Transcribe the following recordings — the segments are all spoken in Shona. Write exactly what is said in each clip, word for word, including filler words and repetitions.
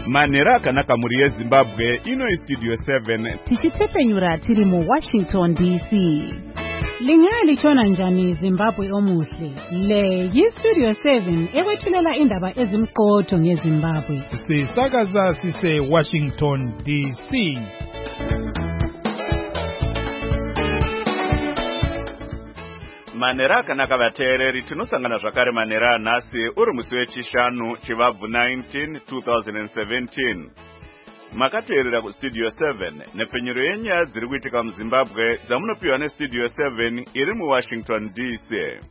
Manhero akanaka muri yeZimbabwe, ino iStudio seven. Tichitepenyura tiri mu Washington D C. Lingalitshona njani Zimbabwe omuhle? Le yiStudio seven ekwethulela indaba ezimqotho ngeZimbabwe. Sisakaza sise Washington D C. Manhero akanaka vateereri, tinosangana zvakare manhero anhasi uri musi wechishanu chivabvu nineteen twenty seventeen. Makateerera kuStudio seven nepfenyuro yenyaya dziri kuitika muZimbabwe dzamunopiwa neStudio seven iri muWashington D C.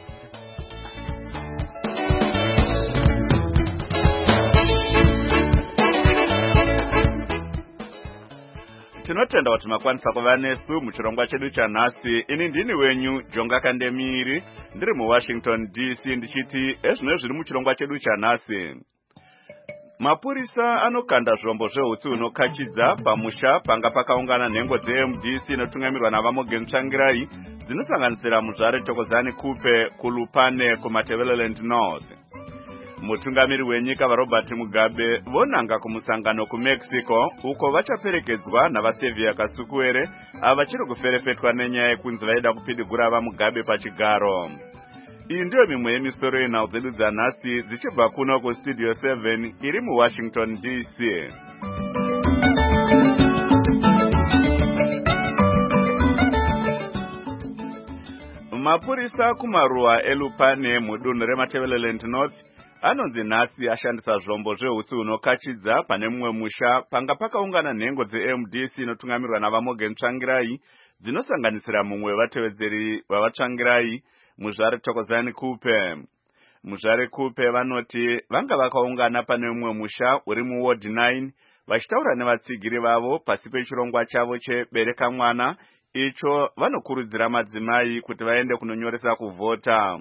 Tinotenda kuti makwanisa kuva nesu muchirongwa chedu chanhasi. Ini ndini wenyu Jonga Kandemiri, ndiri muWashington D C ndichiti ezvino zviri muchirongwa chedu chanhasi. Mapurisa anokanda zvombo zveutsi unokachidza pamusha panga pakaungana nhengo dzeM D C inotungamirwa naVaMorgan Tsvangirai dzinosanganisira Muzvare Thokozani Kupe kuLupane kuMatabeleland North. Mutungamiri wenyika vaRobert Mugabe vonanga kumusangano kuMexico uko vachaperekedzwa navaSevia Kasukuwere ava vachiri kuferefetwa nenyaya yekunzi vaida kupidigura vaMugabe pachigaro. Iyi ndiyo mimwe yemisoro yenhau dzedu dzanhasi dzichibva kuno kuStudio seven iri muWashington D C. Mapurisa kumaruwa eLupane mudunhu reMatabeleland North anonzi nhasi ashandisa zvombo zveutsi unokachidza pane mumwe musha panga pakaungana nhengo dzeM D C inotungamirwa naVaMorgan Tsvangirai dzinosanganisira mumwe wevatevedzeri vavaTsvangirai, Muzvare Thokozani Kupe. Muzvare Kupe vanoti vanga vakaungana pane mumwe musha uri muWard nine vachitaura nevatsigiri vavo pasi pechirongwa chavo chebereka mwana icho vanokurudzira madzimai kuti vaende kunonyoresa kuvhota.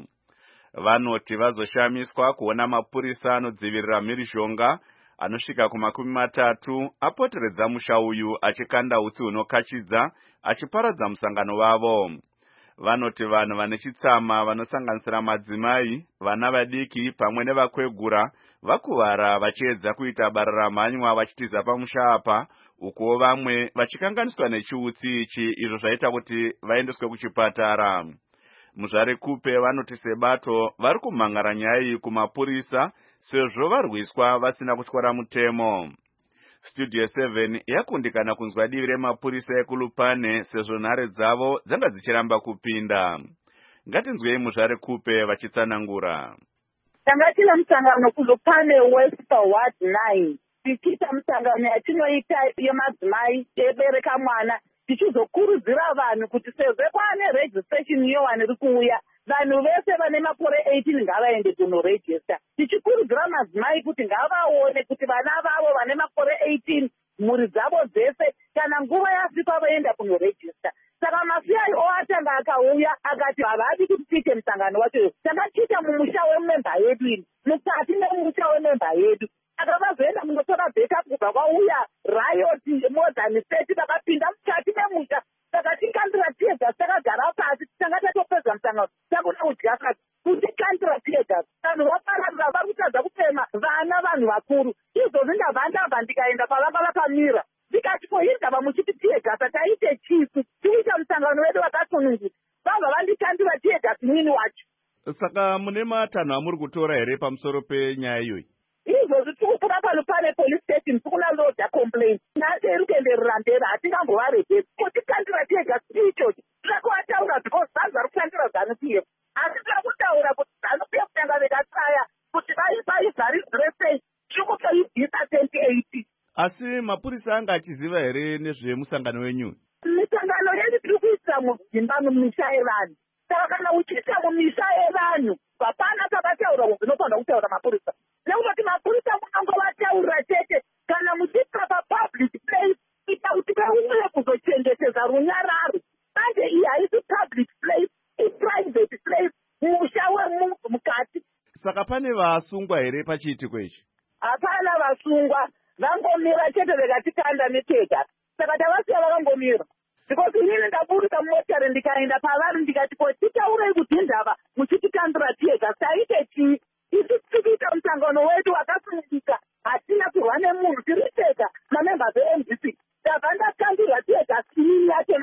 Vanoti vazoshamiswa kuona mapurisa anodzivirira mhirizhonga anosvika kumakumi matatu apoteredza musha uyu achikanda utsi hunokachidza achiparadza musangano wavo. Vanoti vanhu vane chitsama vanosanganisira madzimai, vana vadiki pamwe nevakwegura vakuvara vachiedza kuita bararamhanywa vachitiza pamusha apa, uko vamwe vachikanganiswa nechiutsi ichi izvo zvaita kuti vaendeswe kuchipatara. Muzvare Kupe vanoti sebato vari kumhangara nyaya iyi kumapurisa sezvo varwiswa vasina kutyora mutemo. Studio seven yakundikana kunzwa divi remapurisa ekuLupane sezvo nhare dzavo dzanga dzichiramba kupinda. Ngatinzwei Muzvare Kupe vachitsanangura. Tanga tina musangano kuLupane West Ward nine. Tichita musangano yatinoita yemadzimai ebereka mwana. Tichizokurudzira vanhu kuti sezvo kwaane registration yowani iri kuuya, vanhu vese vane makore eighteen ngavaende kunorejista. Tichikurudzira madzimai kuti ngavaone kuti vana vavo vane makore eighteen mhuri dzavo dzese kana nguva yasvika vaenda kunorejista. Saka mafiyai oatanga akauya akati havadi kuti tiite musangano wacho. Takachiita mumusha wememba yedu ini, mukati memusha wememba yedu. Aka vazoenda mungotora backup kubva kwauya riot more than thirty vakapinda mukati memusha. Saka tikandira tiega takagara pasi tanga tatopedza musangano takuda kudya kati kuti kandira tiega vanhu vapararira vari kutadza kufema vana vanhu vakuru. Izvozvi ndabva ndabva ndikaenda pavanga vakamira ndikati ko hii ndabva muchiti tiega tataite chifu tiita musangano wedu wakasununguka vabva vandikandira tiega mwini wacho. Saka mune matanho amuri kutora here pamusoro penyaya iyoyi? Izvozvi tikukura paLupane police station tikuna lodha complaint nhasi iri kuenderera mberi hatingambovaregeri kuti kandira tiega ichochi tirakuataura because vanhu vari kukandira ZANU-P F asi tirakutaura kuti ZANU-P F tanga vekatsaya kuti vaivharidzire sei tiri kutoibvisa twenty eighty. Asi mapurisa anga achiziva here nezvemusangano wenyu? Misangano yedu tiri kuitira mudzimba mumisha yevanhu. Saka kana uchiita mumisha yevanhu hapana takataura zvinofanira kutaura mapurisa. Nekuti mapurisa munongovataurira chete kana muchiita papublic place ita kuti vauye kuzochengetedza runyararo. Manje iyi haisi public place, iprivate place, musha wemunhu mukati. Saka pane vasungwa here pachiitiko ichi? Hapana vasungwa, vangomira chete vekatikanda netega. Saka tavasiya vakangomira. Because inini ndaburuka motari ndikaenda pavari ndikati ko titaurei kuti ndava muchitikandira tiega saite chii. Isi tikuita musangano wedu wakasunungika hatina kurwa nemunhu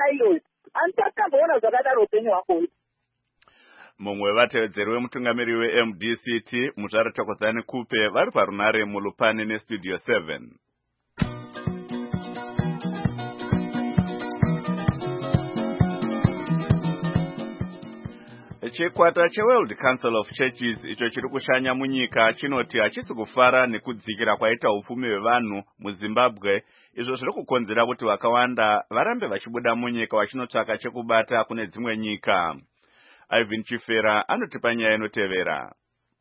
kana iyoyo. Andisati tamboona zvakadaro upenyu hwako. Mumwe wevatevedzeri wemutungamiri we-M D C T Mutare Thokozani Kupe vari parunare muLupane neStudio seven. Chikwata cheWorld Council of Churches icho chiri kushanya munyika chinoti hachisi kufara nekudzikira kwaita upfumi hwevanhu muZimbabwe, izvo zviri kukonzera kuti vakawanda varambe vachibuda munyika vachinotsvaka chekubata kune dzimwe nyika. Ivan Chifera anotipa nyaya inotevera.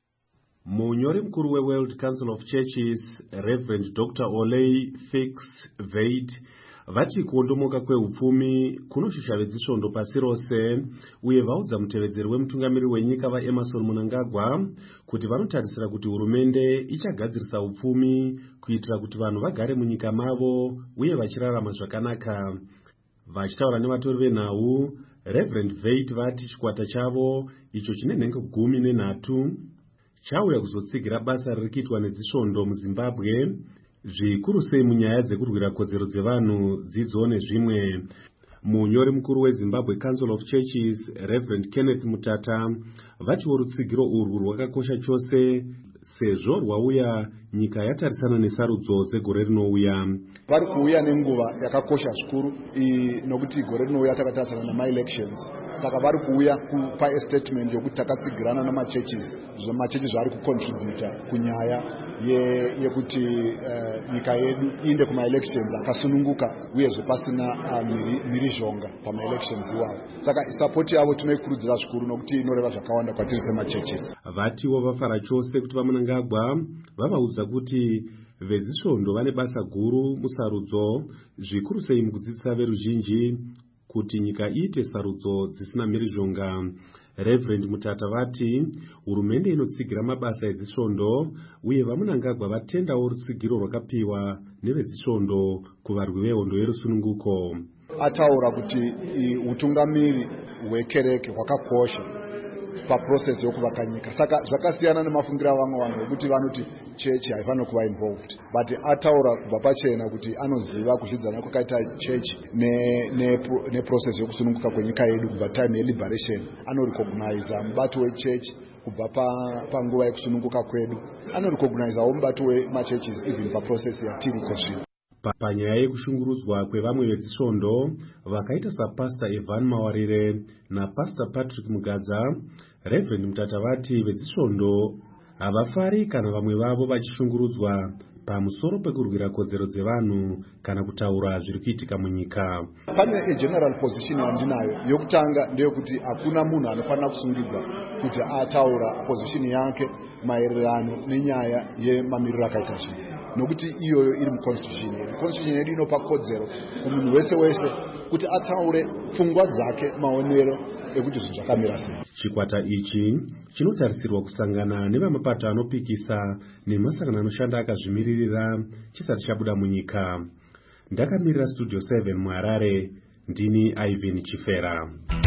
Munyori mukuru weWorld Council of Churches Reverend Doctor Olay Fix Veit vati kuondomoka kweupfumi kunoshusha vedzisvondo pasi rose, uye vaudza mutevedzeri wemutungamiri wenyika vaEmerson Mnangagwa kuti vanotarisira kuti hurumende ichagadzirisa upfumi kuitira kuti vanhu vagare munyika mavo uye vachirarama zvakanaka. Vachitaura nevatori venhau, Reverend Veit vati chikwata chavo icho chine nhengo gumi nenhatu chauya kuzotsigira basa riri kuitwa nedzisvondo muZimbabwe, zvikuru sei munyaya dzekurwira kodzero dzevanhu, dzidzo nezvimwe. Munyori mukuru weZimbabwe Council of Churches Reverend Kenneth Mutata vatiwo rutsigiro urwu rwakakosha chose sezvo rwauya nyika yatarisana nesarudzo dzegore rinouya. Vari kuuya nenguva yakakosha zvikuru nokuti gore rinouya takatarisana nama-elections. Saka vari kuuya kupa statement yokuti takatsigirana nama-churches, zvama-churches zvari kucontributa kunyaya yekuti nyika yedu iende kuma-elections akasununguka uyezve pasina mhirizhonga pama-elections iwawo. Saka support yavo tinoikurudzira zvikuru nokuti inoreva zvakawanda kwatiri sema-churches. Vatiwo vafara chose kuti vaMnangagwa vavaudza kuti vedzisvondo vane basa guru musarudzo, zvikuru sei mukudzidzisa veruzhinji kuti nyika iite sarudzo dzisina mhirizhonga. Reverend Mutata vati hurumende inotsigira mabasa edzisvondo, uye vaMnangagwa vatendawo rutsigiro rwakapiwa nevedzisvondo kuvarwi vehondo yerusununguko. Ataura kuti utungamiri hwekereke hwakakosha paprocess yokuvaka nyika. Saka zvakasiyana nemafungira vamwe vanhu vekuti vanoti church haifaniri kuva involved, but ataura kubva pachena kuti anoziva kuzvidzana kwakaita church neprocess yokusununguka kwenyika yedu kubva time yeliberation. Anorecognize mubato wechurch kubva panguva yekusununguka kwedu, anorecognizewo mubato wemachurches even paprocess yatiriko zvino. Panyaya yekushungurudzwa kwevamwe vedzisvondo vakaita saPastor Evan Mawarire naPastor Patrick Mugadza, Reverend Mutata vati vedzisvondo havafari kana vamwe vavo vachishungurudzwa pamusoro pekurwira kodzero dzevanhu kana kutaura zviri kuitika munyika. Pane a-general position yandinayo yokutanga ndeyekuti hakuna munhu anofanira kusungirwa kuti ataura position yake maererano nenyaya yemamiriro akaita zvinhu, nokuti iyoyo iri muconstitution yedu. Constitution yedu inopa kodzero kumunhu wese wese kuti ataure pfungwa dzake, maonero ekuti zvinhu zvakamira sei. Chikwata ichi chinotarisirwa kusangana nevamapato anopikisa nemasangano anoshanda akazvimiririra chisati chabuda munyika. Ndakamirira Studio seven muHarare, ndini Ivan Chifera.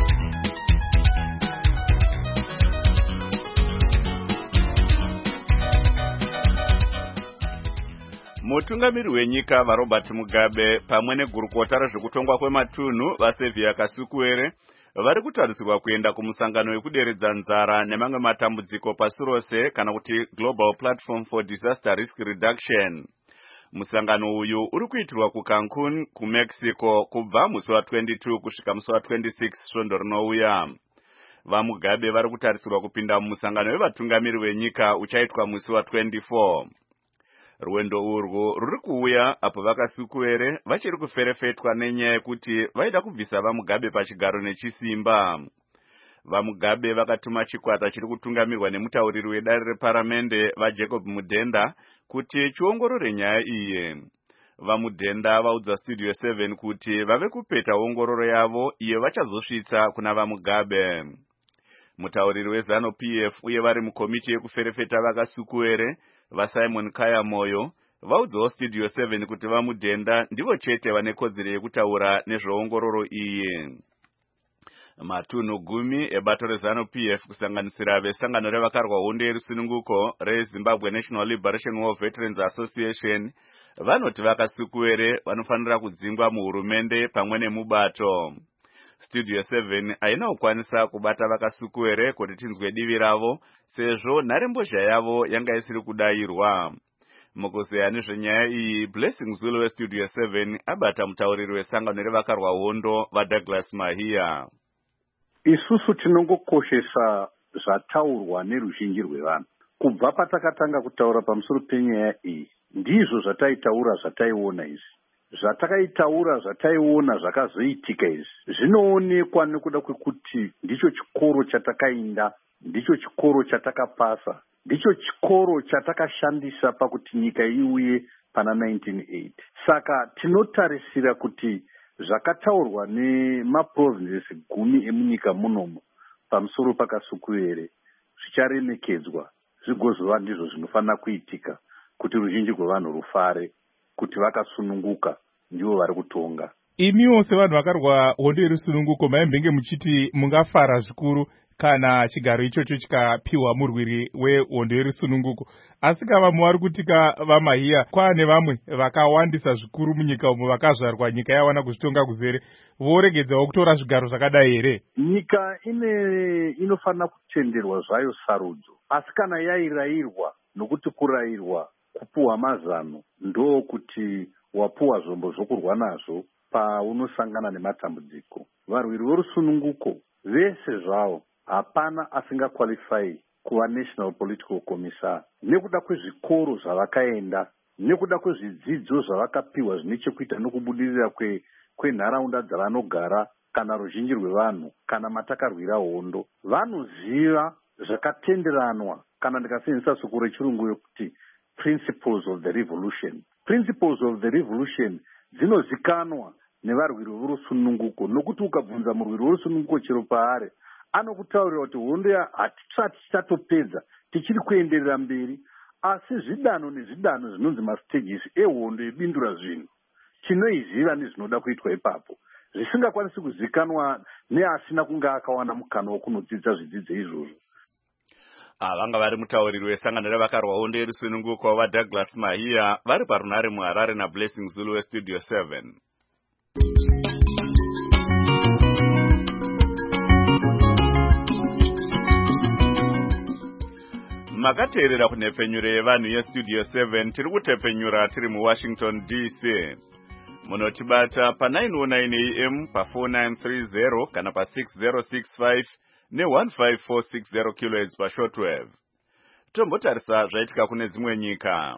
Mutungamiri wenyika vaRobert Mugabe pamwe negurukota rezvekutongwa kwematunhu vaSevia Kasukuwere vari kutarisirwa kuenda kumusangano wekuderedza nzara nemamwe matambudziko pasi rose kana kuti Global Platform for Disaster Risk Reduction. Musangano uyu uri kuitirwa kuCancun kuMexico kubva musi wa22 kusvika musi wa26 svondo rinouya. VaMugabe vari kutarisirwa kupinda mumusangano wevatungamiri wenyika uchaitwa musi wa24. Rwendo urwu ruri kuuya apo vaKasukuwere vachiri kuferefetwa nenyaya yekuti vaida kubvisa vaMugabe pachigaro nechisimba. VaMugabe vakatuma chikwata chiri kutungamirwa nemutauriri wedare reparamende vaJacob Mudhenda kuti chiongorore nyaya iyi. VaMudhenda vaudza Studio seven kuti vave kupeta ongororo yavo iyo vachazosvitsa kuna vaMugabe. Mutauriri weZanu-P F uye vari mukomiti yekuferefeta vaKasukuwere vaSimon Kaya Moyo vaudzawo Studio seven kuti vaMudhenda ndivo chete vane kodzero yekutaura nezveongororo iyi. Matunhu gumi ebato reZanu-P F kusanganisira vesangano revakarwa hondo yerusununguko reZimbabwe National Liberation War Veterans Association vanoti vakasukuwere vanofanira kudzingwa muhurumende pamwe nemubato. Studio seven haina kukwanisa kubata vakasukuwere kuti tinzwe divi ravo sezvo nharembozha yavo yanga isiri kudayirwa. Mukuzeya nezvenyaya iyi, Blessing Zulu weStudio seven abata mutauriri wesangano revakarwa hondo vaDouglas Mahia. Isusu tinongokoshesa zvataurwa neruzhinji rwevanhu. Kubva patakatanga kutaura pamusoro penyaya iyi, ndizvo zvataitaura zvataiona izvi. Zvatakaitaura zvataiona zvakazoitika izvi zvinoonekwa nekuda kwekuti ndicho chikoro chatakainda, ndicho chikoro chatakapasa, ndicho chikoro chatakashandisa pakuti nyika iuye pana nineteen eighty. Saka tinotarisira kuti zvakataurwa nemaprovinces gumi emunyika munomu pamusoro pakasukuwere zvicharemekedzwa, zvigozova ndizvo zvinofanira kuitika kuti ruzhinji rwevanhu rufare kuti vakasununguka ndivo vari kutonga. Imiwo sevanhu vakarwa hondo yerusununguko maimbenge muchiti mungafara zvikuru kana chigaro ichocho chikapiwa murwiri wehondo yerusununguko. Asi kava muvari kutika vaMahia, kwaane vamwe vakawandisa zvikuru munyika umo vakazvarwa nyika yawana kuzvitonga kuzere, voregedzawo kutora zvigaro zvakadai here? Nyika ine inofanira kutenderwa zvayo sarudzo, asi kana yairayirwa, nokuti kurayirwa kupuwa mazano ndo kuti wapuwa zvombo zvokurwa nazvo paunosangana nematambudziko. Varwiri vorusununguko vese zvavo hapana asingakwalifai kuva National Political Commissar nekuda kwezvikoro zvavakaenda, nekuda kwezvidzidzo zvavakapiwa zvine chekuita nokubudirira kwe kwenharaunda dzavanogara kana ruzhinji rwevanhu kana matakarwira hondo. Vanoziva zvakatenderanwa, kana ndikasenzesa soko rechirungu yokuti principles of the revolution. Principles of the revolution dzinozikanwa nevarwiri vorusununguko, nokuti ukabvunza murwiri worusununguko chero paari anokutaurira kuti hondo hatisati tichatopedza, tichiri kuenderera mberi, asi zvidanho nezvidanho zvinonzi mastages ehondo yebindura zvinhu tinoiziva nezvinoda kuitwa ipapo, zvisingakwanisi kuzikanwa neasina kunge akawana mukana wokunodzidza zvidzidzo izvozvo. Vanga vari mutauriri wesangano revakarwa hondo yerusununguko vaDouglas Mahia vari parunare muHarare naBlessing Zulu weStudio seven. Makateerera kunhepfenyuro yevanhu yeStudio seven, tiri kutepfenyura tiri muWashington D C. Munotibata pa nine oh nine A M pa four nine three zero kana pa six zero six five ne one five four six zero kilohertz pa shortwave. Tombotarisa zvaitika kune dzimwe nyika.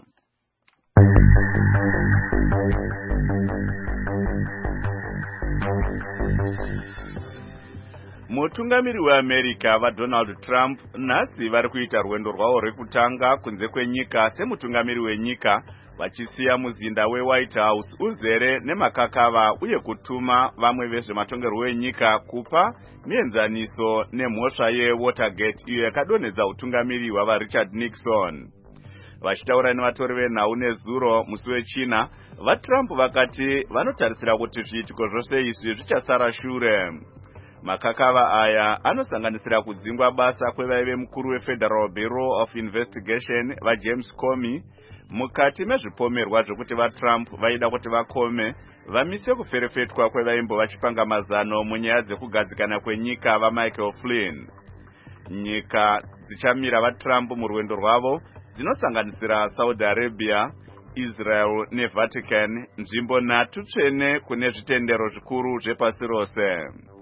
Mutungamiri weAmerica vaDonald Trump nhasi vari kuita rwendo rwavo rwekutanga kunze kwenyika semutungamiri wenyika, vachisiya muzinda weWhite House uzere nemakakava uye kutuma vamwe vezvematongerwo wenyika kupa mienzaniso nemhosva yeWatergate iyo yakadonhedza utungamiri hwavaRichard Nixon. Vachitaura nevatori venhau nezuro musi wechina, vaTrump vakati vanotarisira kuti zviitiko zvose izvi zvichasara shure. Makakava aya anosanganisira kudzingwa basa kwevaive mukuru weFederal Bureau of Investigation vaJames Comey mukati mezvipomerwa zvokuti vaTrump vaida kuti vakome vamise kuferefetwa kwevaimbo vachipanga mazano munyaya dzekugadzikana kwenyika vaMichael Flynn. Nyika dzichamira vaTrump murwendo rwavo dzinosanganisira Saudi Arabia, Israel neVatican, nzvimbo nhatu tsvene kune zvitendero zvikuru zvepasi rose.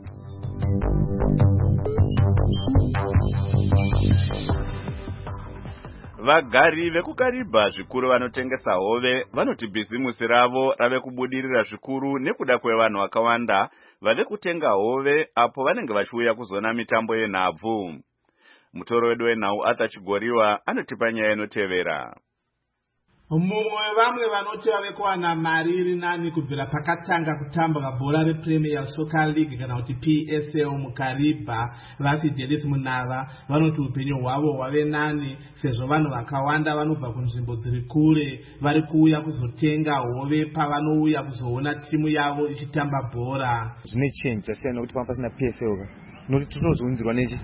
Vagari vekuKariba zvikuru vanotengesa hove vanoti bhizimusi ravo rave kubudirira zvikuru nekuda kwevanhu vakawanda vave kutenga hove apo vanenge vachiuya kuzona mitambo yenhabvu. Mutoro wedu wenhau Arthur Chigoriwa anotipa nyaya inotevera. Mumwe vamwe vanoti vave kuwana mari iri nani kubvira pakatanga kutambwa bhora rePremier Soccer League kana kuti P S L muKariba, vasi Dennis Munava vanoti upenyu hwavo hwave nani sezvo vanhu vakawanda vanobva kunzvimbo dziri kure vari kuuya kuzotenga hove pavanouya kuzoona timu yavo ichitamba bhora. Zvine change zvasiyana nokuti pamba pasina P S L nokuti tinozunzirwa nechi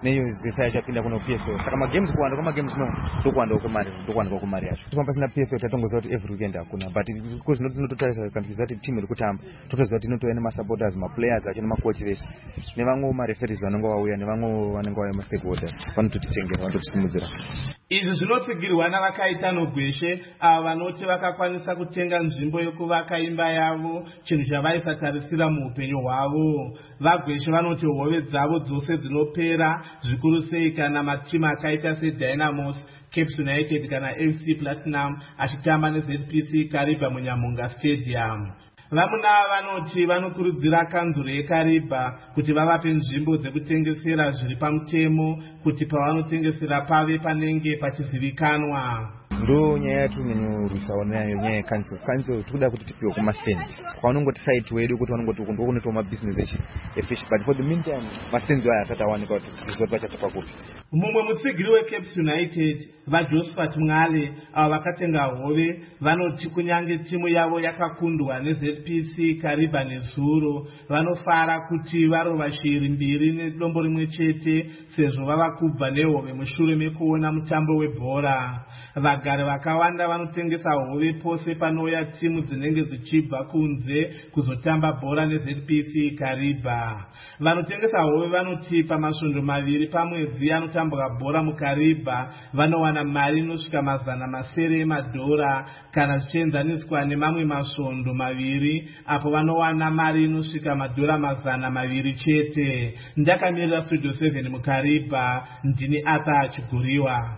neyo zesa yachapinda kuno P S O. Saka magames kuwanda kwa magames no tokwanda ukumari tokwanda ukumari yacho. Tumpa sina P S O tatongoza kuti every weekend akuna but because not nototarisa countries that team iri kutamba totoziva kuti inotoya nema supporters ma players acho nema coach vese nevamwe ma referees vanenge vauya nevamwe vanenge vauya ma stakeholders vanototitengera vanototisimudzira. Izvi zvinotsigirwa navakaita Nogweshe ava vanoti vakakwanisa kutenga nzvimbo yekuvaka imba yavo, chinhu chavaisatarisira muupenyu hwavo. Vagweshe vanoti hove dzavo dzose dzinopera zvikuru sei kana matimu akaita seDynamos, Cape United kana F C Platinum achitamba neZ P C Kariba muNyamunga Stadium. Vamuna vanoti vanokurudzira kanzuro yeKariba kuti vavape nzvimbo dzekutengesera zviri pamutemo kuti pavanotengesera pave panenge pachizivikanwa. Ndo nyaya yatinyorwisa nayo nyaya yekanzuro. Kanzuro tikuda kuti tipiwe kuma stands. Kwaunongoti site wedu kuti vanongoti uko ndokunoitwa ma business echi efish but for the meantime ma stands aya asati awanika kuti sizwe pachatopa kupi. Mumwe mutsigiri weCape United vaJosephat Mwale ava vakatenga hove vanoti kunyange timu yavo yakakundwa neZ P C Kariba nezuro vanofara kuti varova shiri mbiri nedombo rimwe chete sezvo vava kubva nehove mushure mekuona mutambo webhora. Vagari vakawanda vanotengesa hove pose panouya timu dzinenge dzichibva kunze kuzotamba bhora neZ P C Kariba. Vanotengesa hove vanoti pamasvondo maviri pamwedzi anotambwa bhora muKariba vanowana mari inosvika mazana masere emadhora kana zvichienzaniswa nemamwe masvondo maviri apo vanowana mari inosvika madhora mazana maviri chete. Ndakamirira Studio seven muKariba, ndini Arthur Chiguriwa.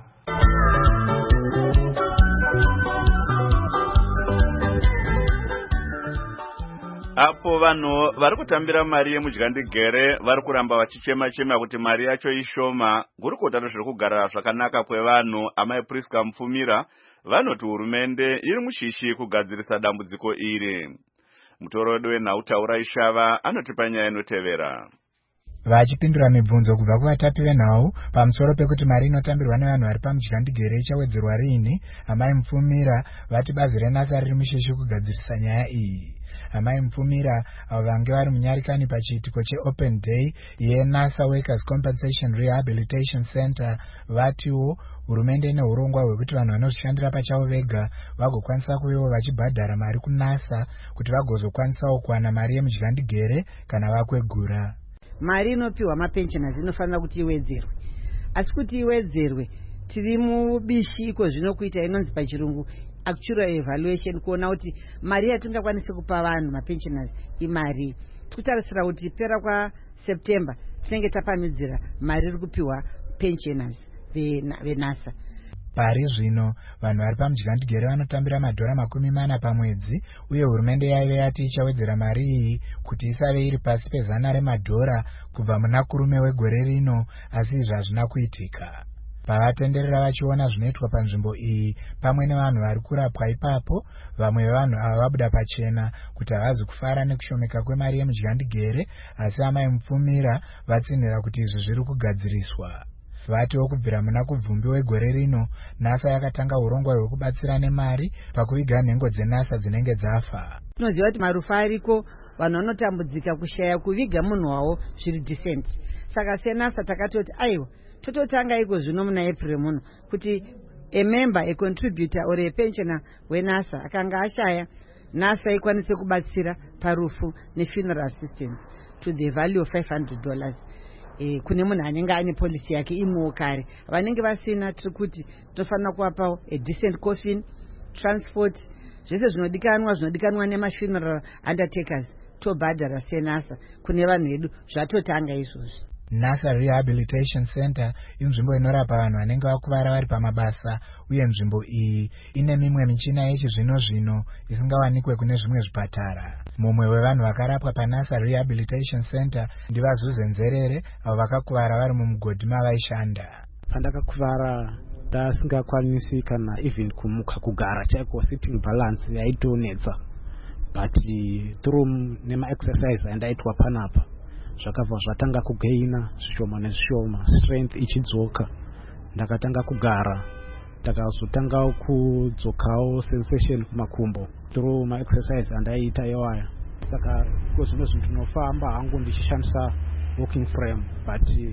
Apo vanhu vari kutambira mari yemudyandigere vari kuramba vachichema chema kuti mari yacho ishoma. Gurukota zviri kugarira zvakanaka kwevanhu amai Priska Mufumira vanoti hurumende iri mushishi kugadzirisa dambudziko iri. Mutorodwe wenhautaura Ishava anotipa nyaya inotevera. Vachipindura mibvunzo kubva kuvatapi venhau pamusoro pekuti mari inotambirwa nevanhu vari pamudyandigere ichawedzerwa riini, amai Mufumira vati bazi reNASA riri mushishi kugadzirisa nyaya iyi. Amai Mufumira avo vange vari munyarikani pachiitiko cheOpen Day yeNASA Workers Compensation Rehabilitation Center vatiwo hurumende ine urongwa hwekuti vanhu vanozvishandira pachavo vega vagokwanisa kuvewo vachibhadhara mari kuNASA kuti vagozokwanisawo kuwana mari yemudyandigere kana vakwegura. Mari inopiwa mapensioners inofanira kuti iwedzerwe, asi kuti iwedzerwe tiri mubishi iko zvinokuita inonzi pachirungu actual evaluation kuona kuti mari yatingakwanisa kupa vanhu mapensioners imari. Tikutarisira kuti pera kwa September tinenge tapamidzira mari iri kupiwa pensioners veNASA. Pari zvino vanhu vari pamudyandigere vanotambira madhora makumi mana pamwedzi uye hurumende yaive yati ichawedzera mari iyi kuti isave iri pasi pezana remadhora kubva muna kurume wegore rino, asi izvi hazvina kuitika. Pavatenderera vachiona zvinoitwa panzvimbo iyi pamwe nevanhu vari kurapwa ipapo, vamwe vevanhu ava vabuda pachena kuti havazi kufara nekushomeka kwemari yemudyandigere, asi amai Mufumira vatsinhira kuti izvi zviri kugadziriswa. Vatiwo kubvira muna kubvumbi wegore rino NASA yakatanga urongwa hwekubatsira nemari pakuviga nhengo dzeNASA dzinenge dzafa. Tinoziva kuti marufa ariko, vanhu vanotambudzika kushaya kuviga munhu wavo zviri decent. Saka seNASA takatoti aiwa tototanga iko zvino muna April muno kuti a member a contributor or a pensioner weNASA akanga ashaya, NASA ikwanise kubatsira parufu nefuneral assistance to the value of five hundred dollars. E, kune munhu anenge ane policy yake imwewo kare. Vanenge vasina tiri kuti tofanira kuvapawo a decent coffin, transport, zvese zvinodikanwa zvinodikanwa nemafuneral undertakers tobhadhara seNASA kune vanhu vedu zvatotanga izvozvo. NASA Rehabilitation Center inzvimbo inorapa vanhu vanenge vakuvara vari pamabasa, uye nzvimbo iyi ine mimwe michina yechizvino zvino isingawanikwe kune zvimwe zvipatara. Mumwe wevanhu vakarapwa paNASA Rehabilitation Center ndivaZuze Nzerere avo vakakuvara vari mumugodhi mavaishanda. Pandakakuvara ndasingakwanisi kana even kumuka kugara chaiko, sitting balance yaitonetsa, but through nema exercise andaitwa panapa zvakabva zvatanga kugaina zvishoma nezvishoma, strength ichidzoka, ndakatanga kugara, ndakazotanga kudzokawo sensation kumakumbo through ma exercise andaiita iwaya. Saka kozvino zvinhu ndinofamba hangu ndichishandisa walking frame, but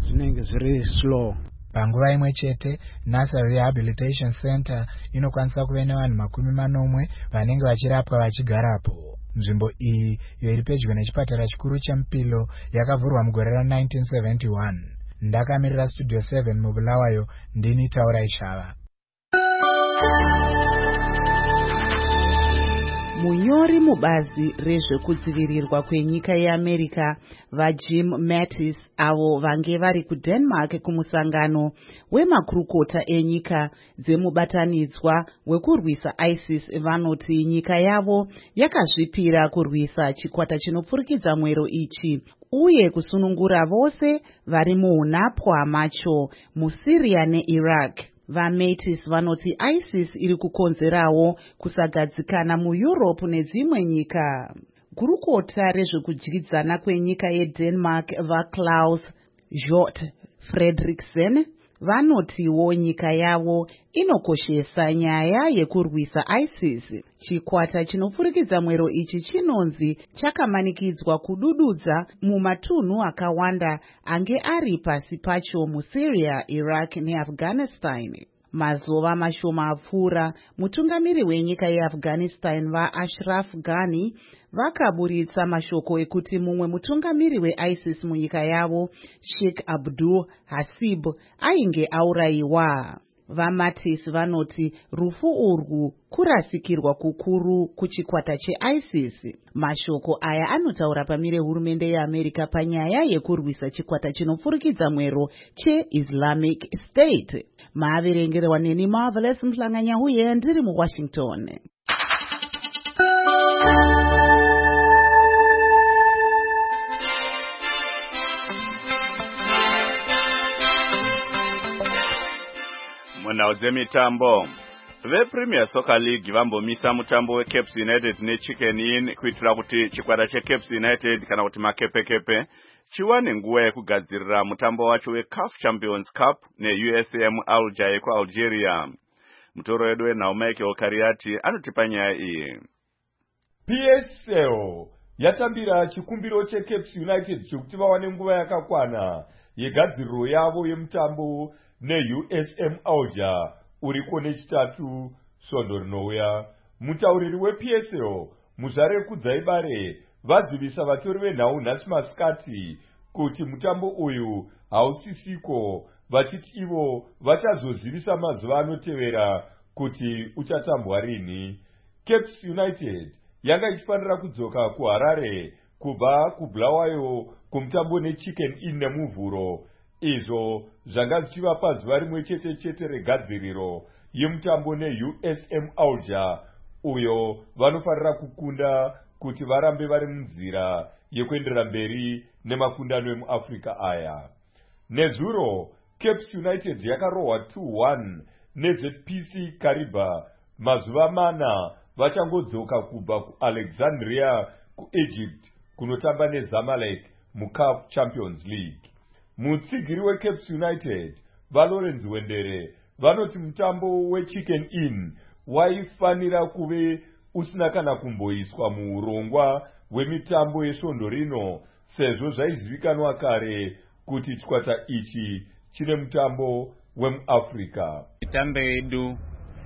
zvinenge zviri slow. Panguva imwe chete NASA Rehabilitation Center inokwanisa kuve nevanhu makumi manomwe vanenge vachirapwa vachigarapo. Nzvimbo iyi iyo iri pedyo nechipatara chikuru cheMupilo yakavhurwa mugore ra-nineteen seventy-one. Ndakamirira Studio seven mubulawayo ndini Taura Ishava. Munyori mubazi rezvekudzivirirwa kwenyika yeAmerica vaJim Mattis avo vange vari kuDenmark kumusangano wemakurukota enyika dzemubatanidzwa wekurwisa ISIS vanoti nyika yavo yakazvipira kurwisa chikwata chinopfurikidza mwero ichi uye kusunungura vose vari muunapwa macho muSyria neIraq. VaMattis vanoti ISIS iri kukonzerawo kusagadzikana muEurope nedzimwe nyika. Gurukota rezvekudyidzana kwenyika yeDenmark vaKlaus Hjort Frederiksen vanotiwo nyika yavo inokoshesa nyaya yekurwisa ISIS. Chikwata chinopfurikidza mwero ichi chinonzi chakamanikidzwa kudududza mumatunhu akawanda ange ari pasi pacho muSyria, Iraq neAfghanistan. Mazuva mashoma apfuura, mutungamiri wenyika yeAfghanistan vaAshraf Ghani vakaburitsa mashoko ekuti mumwe mutungamiri weISIS munyika yavo, Sheikh Abdul Hasib, ainge aurayiwa. VaMattis vanoti rufu urwu kurasikirwa kukuru kuchikwata cheISIS. Mashoko aya anotaura pamire hurumende yeAmerica panyaya yekurwisa chikwata chinopfurikidza mwero cheIslamic State. Maaverengerewa neni Marvelous Mhlanganyahuye ndiri muWashington. Munhau dzemitambo. VePremier Soccer League vambomisa mutambo weCaps United neChicken Inn kuitira kuti chikwata cheCaps United kana kuti makepekepe chiwane nguva yekugadzirira mutambo wacho weCAF Champions Cup neU S M Alger yekuAlgeria. Mutoro wedu wenhau Michael Kariati anotipa nyaya iyi. P S L yatambira chikumbiro cheCaps United chokuti vawane nguva yakakwana yegadziriro yavo yemutambo neU S M Alger uriko nechitatu svondo rinouya. Mutauriri weP S L Muzare Kudzaibare vazivisa vatori venhau nhasi masikati kuti mutambo uyu hausisiko, vachiti ivo vachazozivisa mazuva anotevera kuti uchatambwa rini. Caps United yanga ichifanira kudzoka kuHarare kubva kuBulawayo kumutambo neChicken Inn nemuvhuro, izvo zvanga zvichiva pazuva rimwe chete chete regadziriro yemutambo neU S M Alger uyo vanofanira kukunda kuti varambe vari munzira yekuenderera mberi nemakundano emuAfrica aya. Nezuro Caps United yakarohwa two one neZP C Kariba mazuva mana vachangodzoka kubva kuAlexandria kuEgypt kunotamba neZamalek muCAF Champions League. Mutsigiri weCaps United vaLawrence Wendere vanoti mutambo weChicken Inn waifanira kuve usina kana kumboiswa muurongwa hwemitambo yesvondo rino sezvo zvaizivikanwa kare kuti chikwata ichi chine mutambo wemuAfrica. Mitambo yedu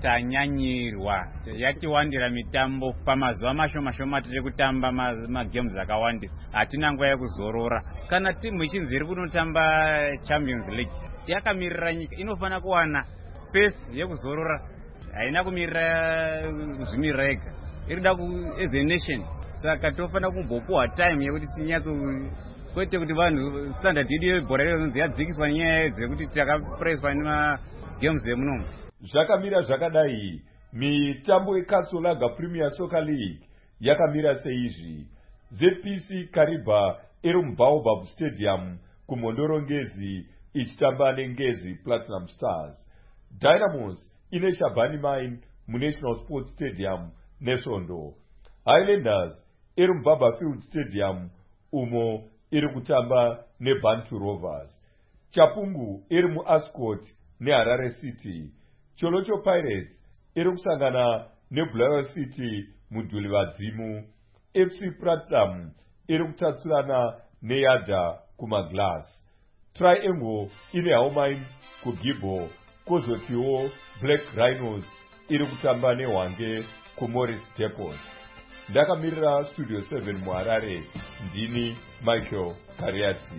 tanyanyirwa yatiwandira mitambo pamazuva mashoma shoma tiri kutamba magames akawandisa, hatina nguva yekuzorora. Kana timu ichinzi iri kunotamba Champions League yakamirira nyika inofana kuwana space yekuzorora, haina kumirira zvimirira yega, irida ku as a nation. Saka tofana kumbopuwa time yekuti tinyatso kwete kuti vanhu standard yedu yebhora rero yadzikiswa nyaya dzekuti takapreswa nemagames emunomu. Zvakamira zvakadai, mitambo yeKatsolaga Premier Soccer League yakamira seizvi. Z P C Kariba iri muBaobab Stadium kumhondoro Ngezi ichitamba neNgezi Platinum Stars. Dynamos ine Shabani Mine muNational Sports Stadium nesvondo. Highlanders iri muBarberfield Stadium umo iri kutamba neBantu Rovers. Chapungu iri muAscot neHarare City. Cholocho Pirates iri kusangana neBulawayo City mudhuli vadzimu. F C Platinum iri kutatsurana neYadda kumaGlass. Triangle ine Haumain kuGibbo, kozotiwo Black Rhinos iri kutamba neHwange kuMorris Depot. Ndakamirira Studio seven muHarare, ndini Michael Kariatsi.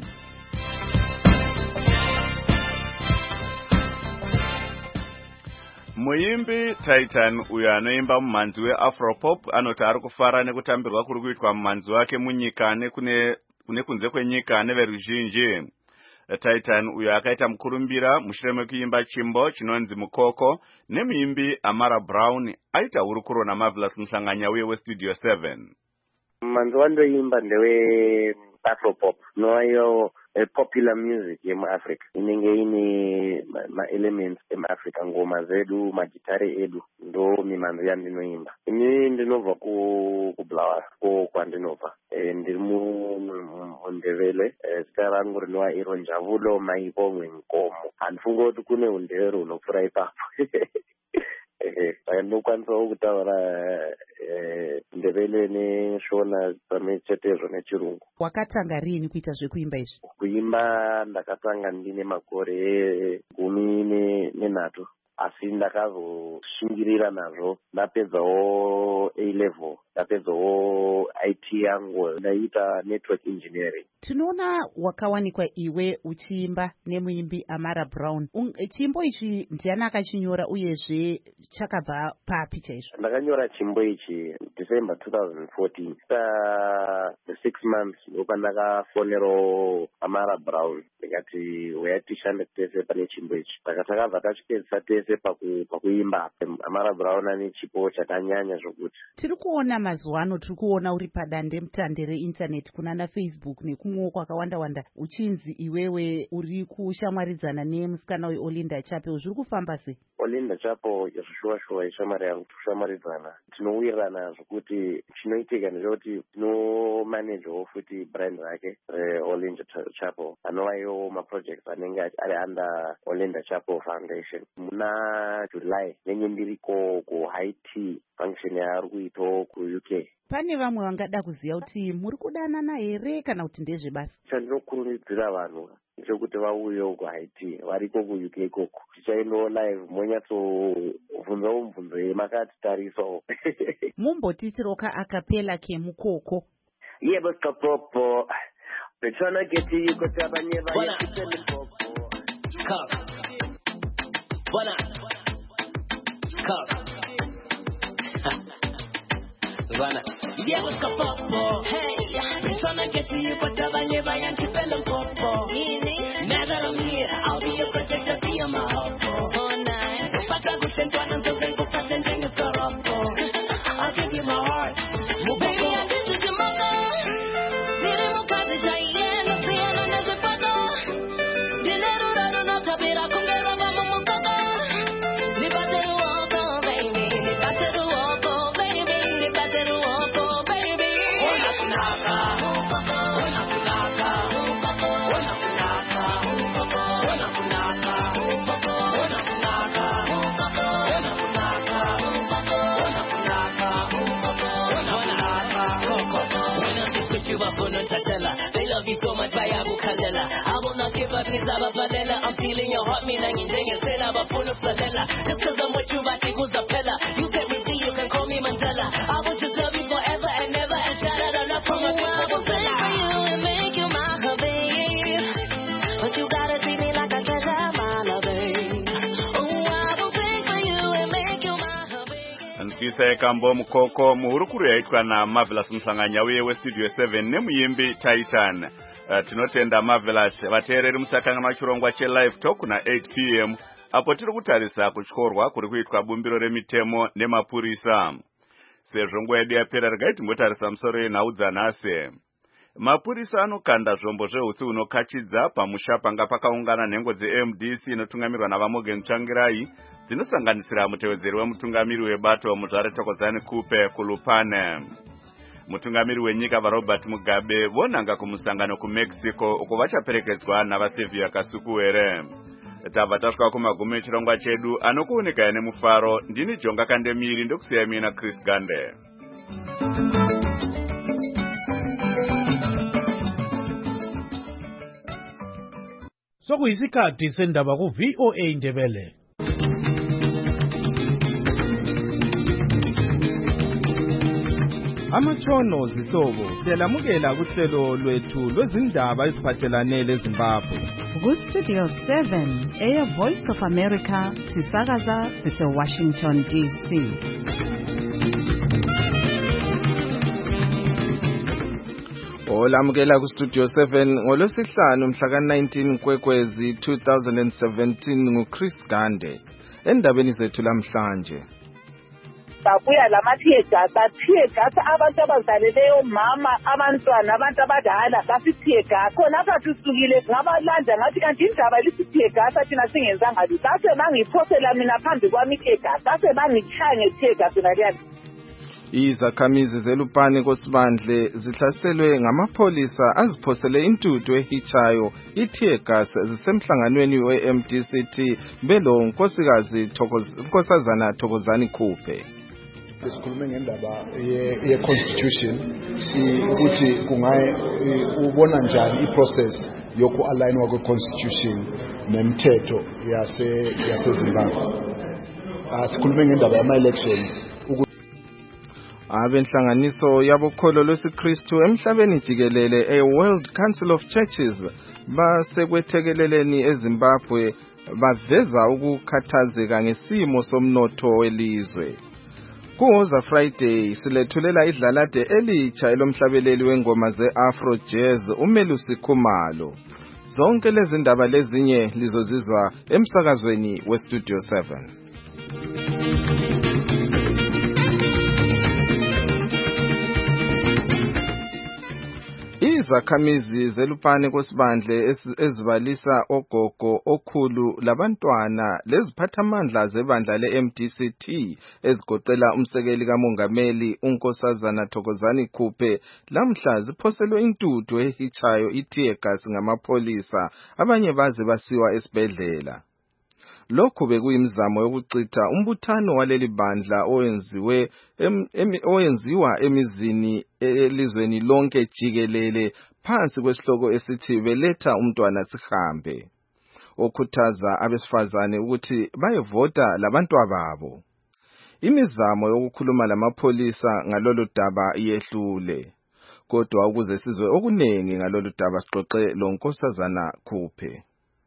Muimbi Titan uyo anoimba mumanzi weAfropop anoti ari kufara nekutambirwa kuri kuitwa mumanzi wake munyika nekune kune kunze kwenyika neveruzhinji. Titan uyo akaita mukurumbira mushure mekuimba chimbo chinonzi Mukoko nemuimbi Amara Brown aita hurukuro naMarvelous Mhlanganya uye weStudio seven. Mumanzi wandoimba ndewe Afropop noyo uh, popular music yemuAfrica inenge ine ma-elements emuAfrica, ngoma zedu, magitare edu, ndo mimanzi yandinoimba. Ini ndinobva kuBulawayo ko kwandinobva, e, ndiri muNdebele, e, zita rangu rinova Iro Njavulo Maipomwe Nkomo. Handifunga kuti kune undevere hunopfuura ipapo. Saka ndinokwanisawo kutaura Ndebele neShona pamwe chetezvo nechirungu. Wakatanga rini kuita zvekuimba izvi? Kuimba ndakatanga ndine makore gumi nenhatu, asi ndakazoshingirira nazvo. Ndapedzawo A level, ndapedzawo I T yangu, ndaita network engineering. Tinoona wakawanikwa iwe uchiimba nemuimbi Amara Brown. Un, chimbo ichi ndiani akachinyora uyezve chakabva papi chaizvo? Ndakanyora chimbo ichi December twenty fourteen. Sa six months ndopandakafonero Amara Brown ndikati uya tishande tese pane chimbo ichi. Saka takabva tachipedzisa tese pakuimba. Amara Brown ane chipo chakanyanya zvokuti. Tiri kuona mazuva ano, tiri kuona uri padande mutande reinternet kunana Facebook nekumwewo kwakawanda wanda uchinzi iwewe uri kushamwaridzana nemusikana weOlinda Chapel. Zviri kufamba sei? Olinda Chapel shuwa shuwa ishamwari yangu tushamwaridzana. Tinowirirana zvokuti chinoitika ndechoti tinomanejawo futi brand rake reOlinda Chapel, anova iwo maprojects anenge ari under Olinda Chapel Foundation. Muna July nenge ndiriko kuHaiti function yaari kuitawo kuU K. Pane vamwe vangada kuziva kuti muri kudanana here kana kuti ndezvebasa? Chandinokurudzira vanhu ndechekuti vauyewo kuHaiti, variko kuU K ikoko. Tichaendawo live monyatsobvunzawo mibvunzo yemakatitarisawo. Mumbotiitirawo kaakapela kemukoko. Yebo kapopo. We're trying to get to you because I'm never yet to tell you popo. Come. Wanna. Come. Wanna. Yebo kapopo. Hey. We're trying to get to you but I'm never yet to tell you popo. Now that I'm here, I'll be your protector, be your mahopo. Oh, nice. If I can go send one and don't go fast and drink a soropo. I'll give you my heart. Baby, I get you to my car. Diremo cose già ieri, se non ne sei fatto. Dinero raro non capirà con che roba mamma poco. Li batterò uoco, baby. Li batterò uoco, baby. Li batterò uoco, baby. Una funaka. Una funaka. Una funaka. Una funaka. Una funaka. Una funaka. Una funaka. You up on Tatella. They love you so much by Abu Kalela. I will not give up his Abba Valela. I'm feeling your heart, me and you say Abba Puna Salela. Just cause I'm with you, I think who's the fella. You can be see, you can call me Mandela. I will just love you forever and never. And shout out enough from a people. I will sing for you and make you my hubby. But you gotta treat me like a treasure, my lovey. Oh, I will sing for you and make you my hubby. Nkisa ekambo Mukoko muhurukuru yaitwa na Marvelous Mhlanganya uye weStudio seven nemuimbi Titan. Uh, tinotenda Marvelous vateereri musakanga chirongwa chelive talk na eight p m apo tiri kutarisa kutyorwa kuri kuitwa bumbiro remitemo nemapurisa. Sezvo nguva yedu yapera regai timbotarisa musoro yenhau dzanhasi. Mapurisa anokanda zvombo zveutsi hunokachidza pamusha panga pakaungana nhengo dzeM D C inotungamirwa naVaMorgan Tsvangirai dzinosanganisira mutevedzeri wemutungamiri webato Muzvare Thokozani Kupe kuLupane. Mutungamiri wenyika vaRobert Mugabe vonanga kumusangano kuMexico uko vachaperekedzwa navaSevia Kasukuwere. Tabva tasvika kumagumi echirongwa chedu anokuoneka nemufaro. Ndini Jonga Kandemiri ndokusiya mina Chris Gande. Sokuyisikhathi sendaba ku V O A Ndebele. Amatshono zihlobo siyalamukela kuhlelo lwethu lwezindaba eziphathelane leZimbabwe. Ku Studio seven eya Voice of America sisakaza sise Washington D C. Olamukela ku Studio seven ngolwesihlanu mhla ka nineteen Nkwekwezi two thousand seventeen nguChris Gande. Endabeni zethu lamhlanje. Babuya lamathiyegasi athiyegasi abantu abazaleleyo mama abantwana abantu abadala basithiyegasi khonapha sisukile ngabalanda ngathi kanti indaba lisithiyegasi thina singenzanga lutho base bangiphosela mina phambi kwami ithiyegasi base bangitshaya ngethiyegasi naliyana. Izakhamizi zelupane kosibandle zihlaselwe ngamapolisa aziphosele intuthu ehichayo ithiyegasi zisemhlanganweni we-M D C T belo nkosikazi Nkosazana Thokozani Khuphe. Sikhulume ngendaba ye-constitution ukuthi kungaye ubona njani iprocess yoku align kwe-constitution nemithetho yase yaseZimbabwe. Sikhulume ngendaba yama-elections. Abenhlanganiso yabokholo lwesiKristu emhlabeni jikelele e-World Council of Churches basekwethekeleleni eZimbabwe baveza ukukhathazeka ngesimo somnotho welizwe. Kuwoza Friday silethulela idlalade elitsha elomhlabeleli wengoma ze-Afro Jazz uMelusi Khumalo. Zonke lezi ndaba lezinye lizozizwa emsakazweni weStudio seven. Izakhamizi zelupane kosibandle ezibalisa ogogo okhulu labantwana leziphathamandla zebandla le-M D C T ezigoqela umsekeli kamongameli uNkosazana Thokozani Khuphe lamhla ziphoselwe intuthu ehichayo ithiyegasi ngamapolisa abanye baze basiwa esibhedlela. Lokhu bekuyimizamo yokucitha umbuthano waleli bandla oyenziwe em, em, oyenziwa emizini elizweni lonke jikelele phansi kwesihloko esithi beletha umntwana sihambe, okhuthaza abesifazane ukuthi bayevota labantwababo. Imizamo yokukhuluma lamapolisa ngalolu daba yehlule, kodwa ukuze sizwe okunengi ngalolu daba sixoxe lo Nkosazana Khuphe.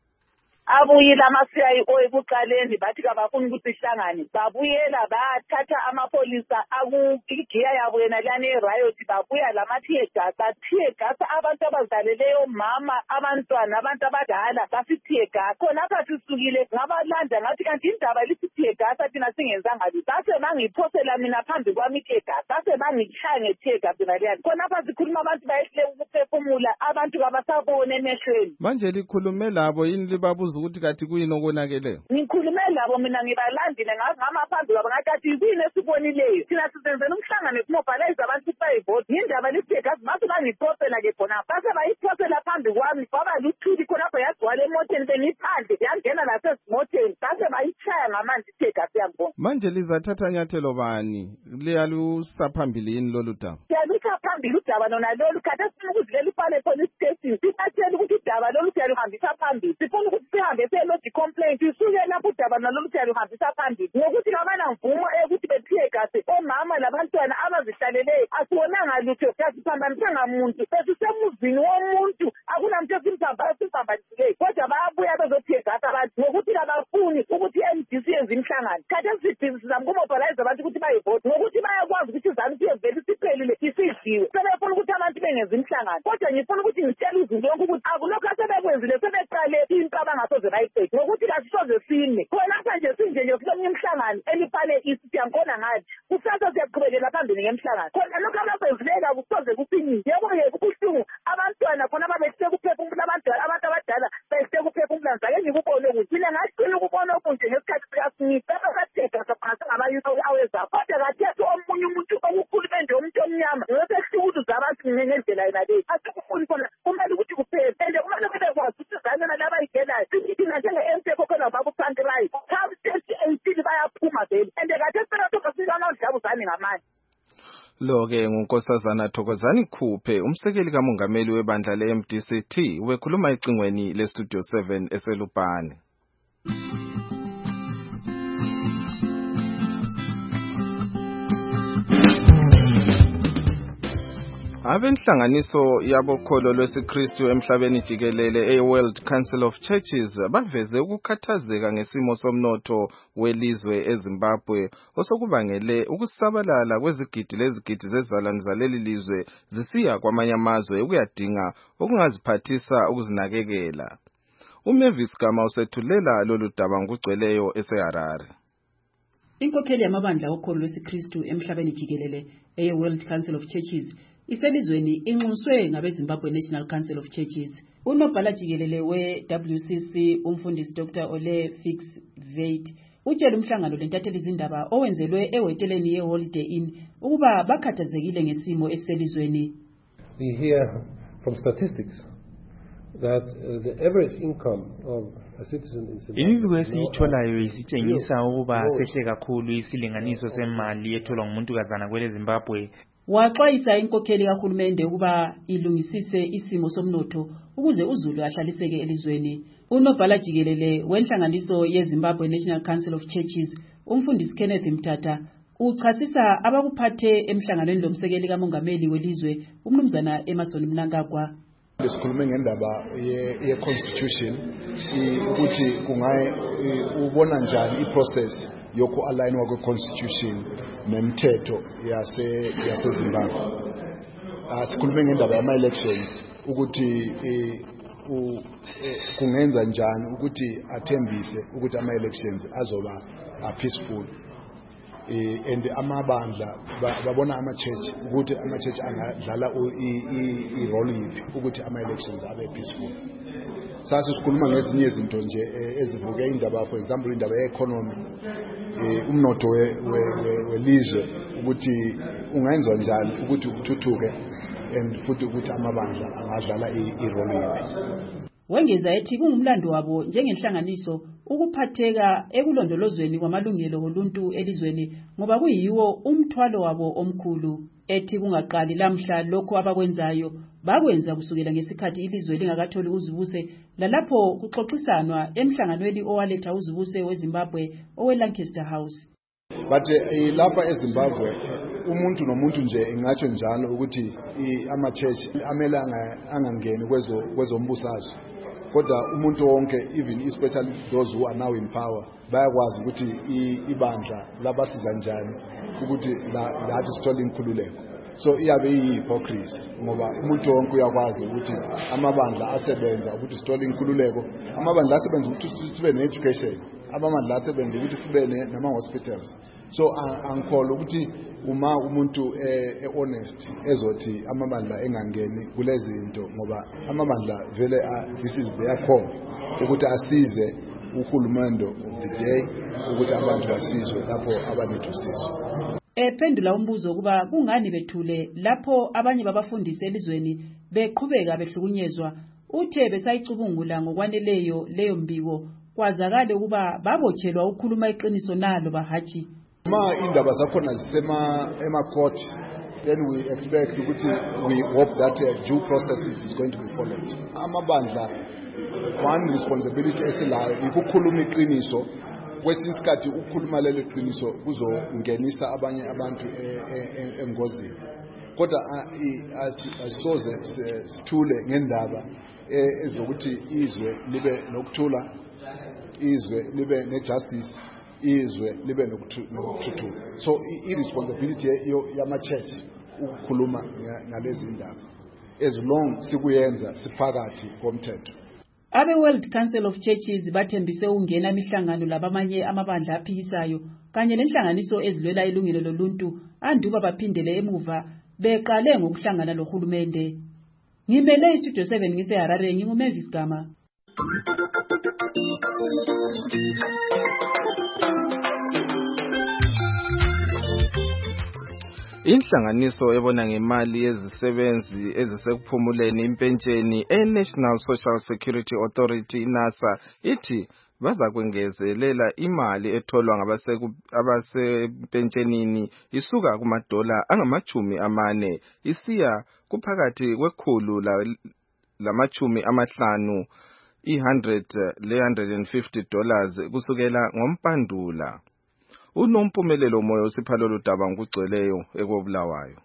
Abuyela ama-C I O ekuqaleni bathi kabafuni ukuthi sihlangane babuyela bathatha amapolisa akugiya yabo yena lana e-riot babuya lamathiyegasi athiyegasi abantu abazaleleyo mama abantwana abantu abadala basithiyegasi khonapha sisukile ngabalanda ngathi kanti indaba lisithiyegasi thina singenzanga lutho base bangiphosela mina phambi kwami ithiyegasi base bangitshaya ngethiyegasi naliyana khonapha sikhuluma abantu bayehluleka ukuphefumula abantu kabasabone emehlweni. Manje likhulume labo yini libabuza ukuthi kathi kuyini okonakeleyo? Ngikhulume labo mina ngibalandile ngama phambi kwabo ngathi athi kuyini esibonileyo thina sizenzela umhlangano kumobhalize abantu bayivoti indaba lithiyegasi base bangiphosela ke khona base bayiphosela phambi kwami kwaba luthuli khonapho yagcwala emoteni beniphandle yangena nasezimoteni base bayitshaya ngamanzi ithiyegasi yangibona. Manje lizathatha nyathelo bani liyalusa phambili yini lolu daba? Siyalusa phambili udaba lona lolu khathi sifuna ukudlela ipale police station sithathele ukuthi udaba lolu siyaluhambisa phambili sifuna ukuthi sihambe siyelodge complaint sisuke lapho udaba nalolu siyaluhambisa phambili ngokuthi kabana mvumo ekuthi bethiyegasi omama labantwana abazihlaleleyo asibonanga lutho siyasiphambanisanga muntu sesisemuzini womuntu akunamuntu esimphambanisileyo kodwa bayabuya bezothiyegasi abantu ngokuthi kabafuni ukuthi i-M D C yenze imhlangano khathi esidingi sizama kumobhalayiza abantu ukuthi bayivoti ngokuthi bayakwazi ukuthi izanu siyevele isiphelile isidliwe sebefuna ukuthi abantu bengenza imhlangano kodwa ngifuna ukuthi ngitshele izinto yonke ukuthi akulokhu asebekwenzile sebeqale into abangasoze bayiqede ngokuthi kasisoze sime khonapha nje sinje nje kulomnye imhlangano elipale isi siyankona ngathi kusasa siyaqhubekela phambili ngemhlangano khona lokhu abakwenzileyo akusoze kufinise yebo-ke kubuhlungu abantwana khona babehlise kuphefumula abantwana abantu abadala behlise kuphefumula ngizake ngikubone ukuthi mina ngaqina ukubona okunje ngesikhathi sikaSmith abathega sabangabayuth awezabo kodwa kathethi omunye umuntu okukhuluma nje umuntu omnyama ngesehlukuluza abantu ngendlela yena leyo asikufuni khona kumele ukuthi kuphele and kumele kube kwazi ukuthi izane nalaba ayigelayo thina njenge-M P kokhona bakusantilayo come twenty eighteen bayaphuma vele and kathethi phela soba sikanodlabuzane ngamanje. Lo-ke ngunkosazana Thokozani Khuphe, umsekeli kamongameli webandla le-M D C T, wekhuluma ecingweni le-Studio seven eselupane. Abenhlanganiso yabokholo lwesiKristu emhlabeni jikelele e-World Council of Churches baveze ukukhathazeka ngesimo somnotho welizwe eZimbabwe osokubangele ukusabalala kwezigidi lezigidi zezalwane zaleli lizwe zisiya kwamanye amazwe ukuyadinga okungaziphathisa ukuzinakekela. uMavis Gama usethulela lolu daba ngokugcweleyo eseHarare. Inkokheli yamabandla okholo lwesiKristu emhlabeni jikelele e-World Council of Churches iselizweni inxuswe ngabeZimbabwe National Council of Churches. Unobhala jikelele we-W C C umfundisi Doctor Ole Fix Veit utshela umhlangano lentatheli izindaba owenzelwe ehoteleni ye-Holiday Inn ukuba bakhathazekile ngesimo eselizweni. We hear from statistics that uh, the average income of a citizen in Zimbabwe. Imibiko esiyitholayo isitshengisa ukuba sehle kakhulu isilinganiso semali etholwa ngumuntu kazana kwele Zimbabwe. Waxwayisa inkokheli kahulumende ukuba ilungisise isimo somnotho ukuze uZulu ahlaliseke elizweni. Unobhala jikelele wenhlanganiso yeZimbabwe National Council of Churches umfundisi Kenneth Mthatha uchasisa abakuphathe emhlanganweni lomsekeli kamongameli welizwe umnumzana Emerson Mnangagwa. Lesikhulume ngendaba ye constitution ukuthi kungaye ubona njani iprocess yoku align wa constitution nemithetho yase yase Zimbabwe. Asikhulume ngendaba yama elections ukuthi kungenza njani ukuthi athembise ukuthi ama elections azoba peaceful. And amabandla babona ama church ukuthi ama church angadlala i role yipi ukuthi ama elections abe peaceful. Sasa sikhuluma ngezinye izinto nje ezivuke indaba, for example indaba ye-economy, umnotho welizwe ukuthi ungenziwa njani ukuthi uthuthuke and futhi ukuthi amabandla angadlala i-role yipi. Wengeza ethi kungumlando wabo njengenhlanganiso ukuphatheka ekulondolozweni kwamalungelo oluntu elizweni ngoba kuyiwo umthwalo wabo omkhulu. Ethi kungaqali lamhla lokho abakwenzayo bakwenza kusukela ngesikhathi ilizwe lingakatholi uzibuse lalapho kuxoxisanwa emhlanganweni owaletha uzibuse weZimbabwe oweLancaster House. But lapha eZimbabwe umuntu nomuntu nje ingatsho njalo ukuthi ama church amele angangeni kwezo kwezombusazwe. Kodwa umuntu wonke, even especially those who are now in power, bayakwazi ukuthi ibandla labasiza njani ukuthi lathi sithole inkhululeko. So iyabe iyi-hypocrisy ngoba umuntu wonke uyakwazi ukuthi amabandla asebenza ukuthi sithole inkhululeko, amabandla asebenza ukuthi sibe ne-education, amabandla asebenza ukuthi sibe nama-hospitals. So angikholwa ukuthi uma umuntu e-honest ezothi amabandla engangeni kulezi zinto ngoba amabandla vele this is their call ukuthi asize uhulumende of the day ukuthi abantu basizwe lapho abanethu usizo. Ephendula umbuzo ukuba kungani bethule lapho abanye babafundisi elizweni beqhubeka behlukunyezwa, uthe besayicubungula ngokwaneleyo leyo mbiko kwazakale ukuba babotshelwa ukukhuluma iqiniso nalo bahathi. Ma indaba zakhona zisema ema-court, then we expect ukuthi we hope that uh, due process is going to be followed. Amabandla one responsibility esilayo ukukhuluma iqiniso, kwesinye isikhathi ukukhuluma lelo iqiniso kuzongenisa abanye abantu engozini. Kodwa asisoze sithule ngendaba ezokuthi izwe libe nokuthula, izwe libe ne-justice, izwe libe nokuthuthuka. So i-responsibility yama-church ukukhuluma ngalezi ndaba as long sikuyenza siphakathi komthetho. Abe-World Council of Churches bathembise ungena imihlangano labamanye amabandla aphikisayo kanye nenhlanganiso ezilwela ilungelo loluntu anduba baphindele emuva beqale ngokuhlangana lohulumende. Ngimele iStudio seven ngiseHarare, nginguMavis Gama. Inhlanganiso ebona ngemali yezisebenzi ezisekuphumuleni impentsheni eNational Social Security Authority NASA ithi baza kwengezelela imali etholwa ngabasepentshenini isuka kumadola angamachumi amane isiya kuphakathi kwekhulu lamachumi amahlanu i-hundred le hundred and fifty dollars kusukela ngompandula. Unompumelelo moyo siphalolo daba ngugcweleyo ekobulawayo.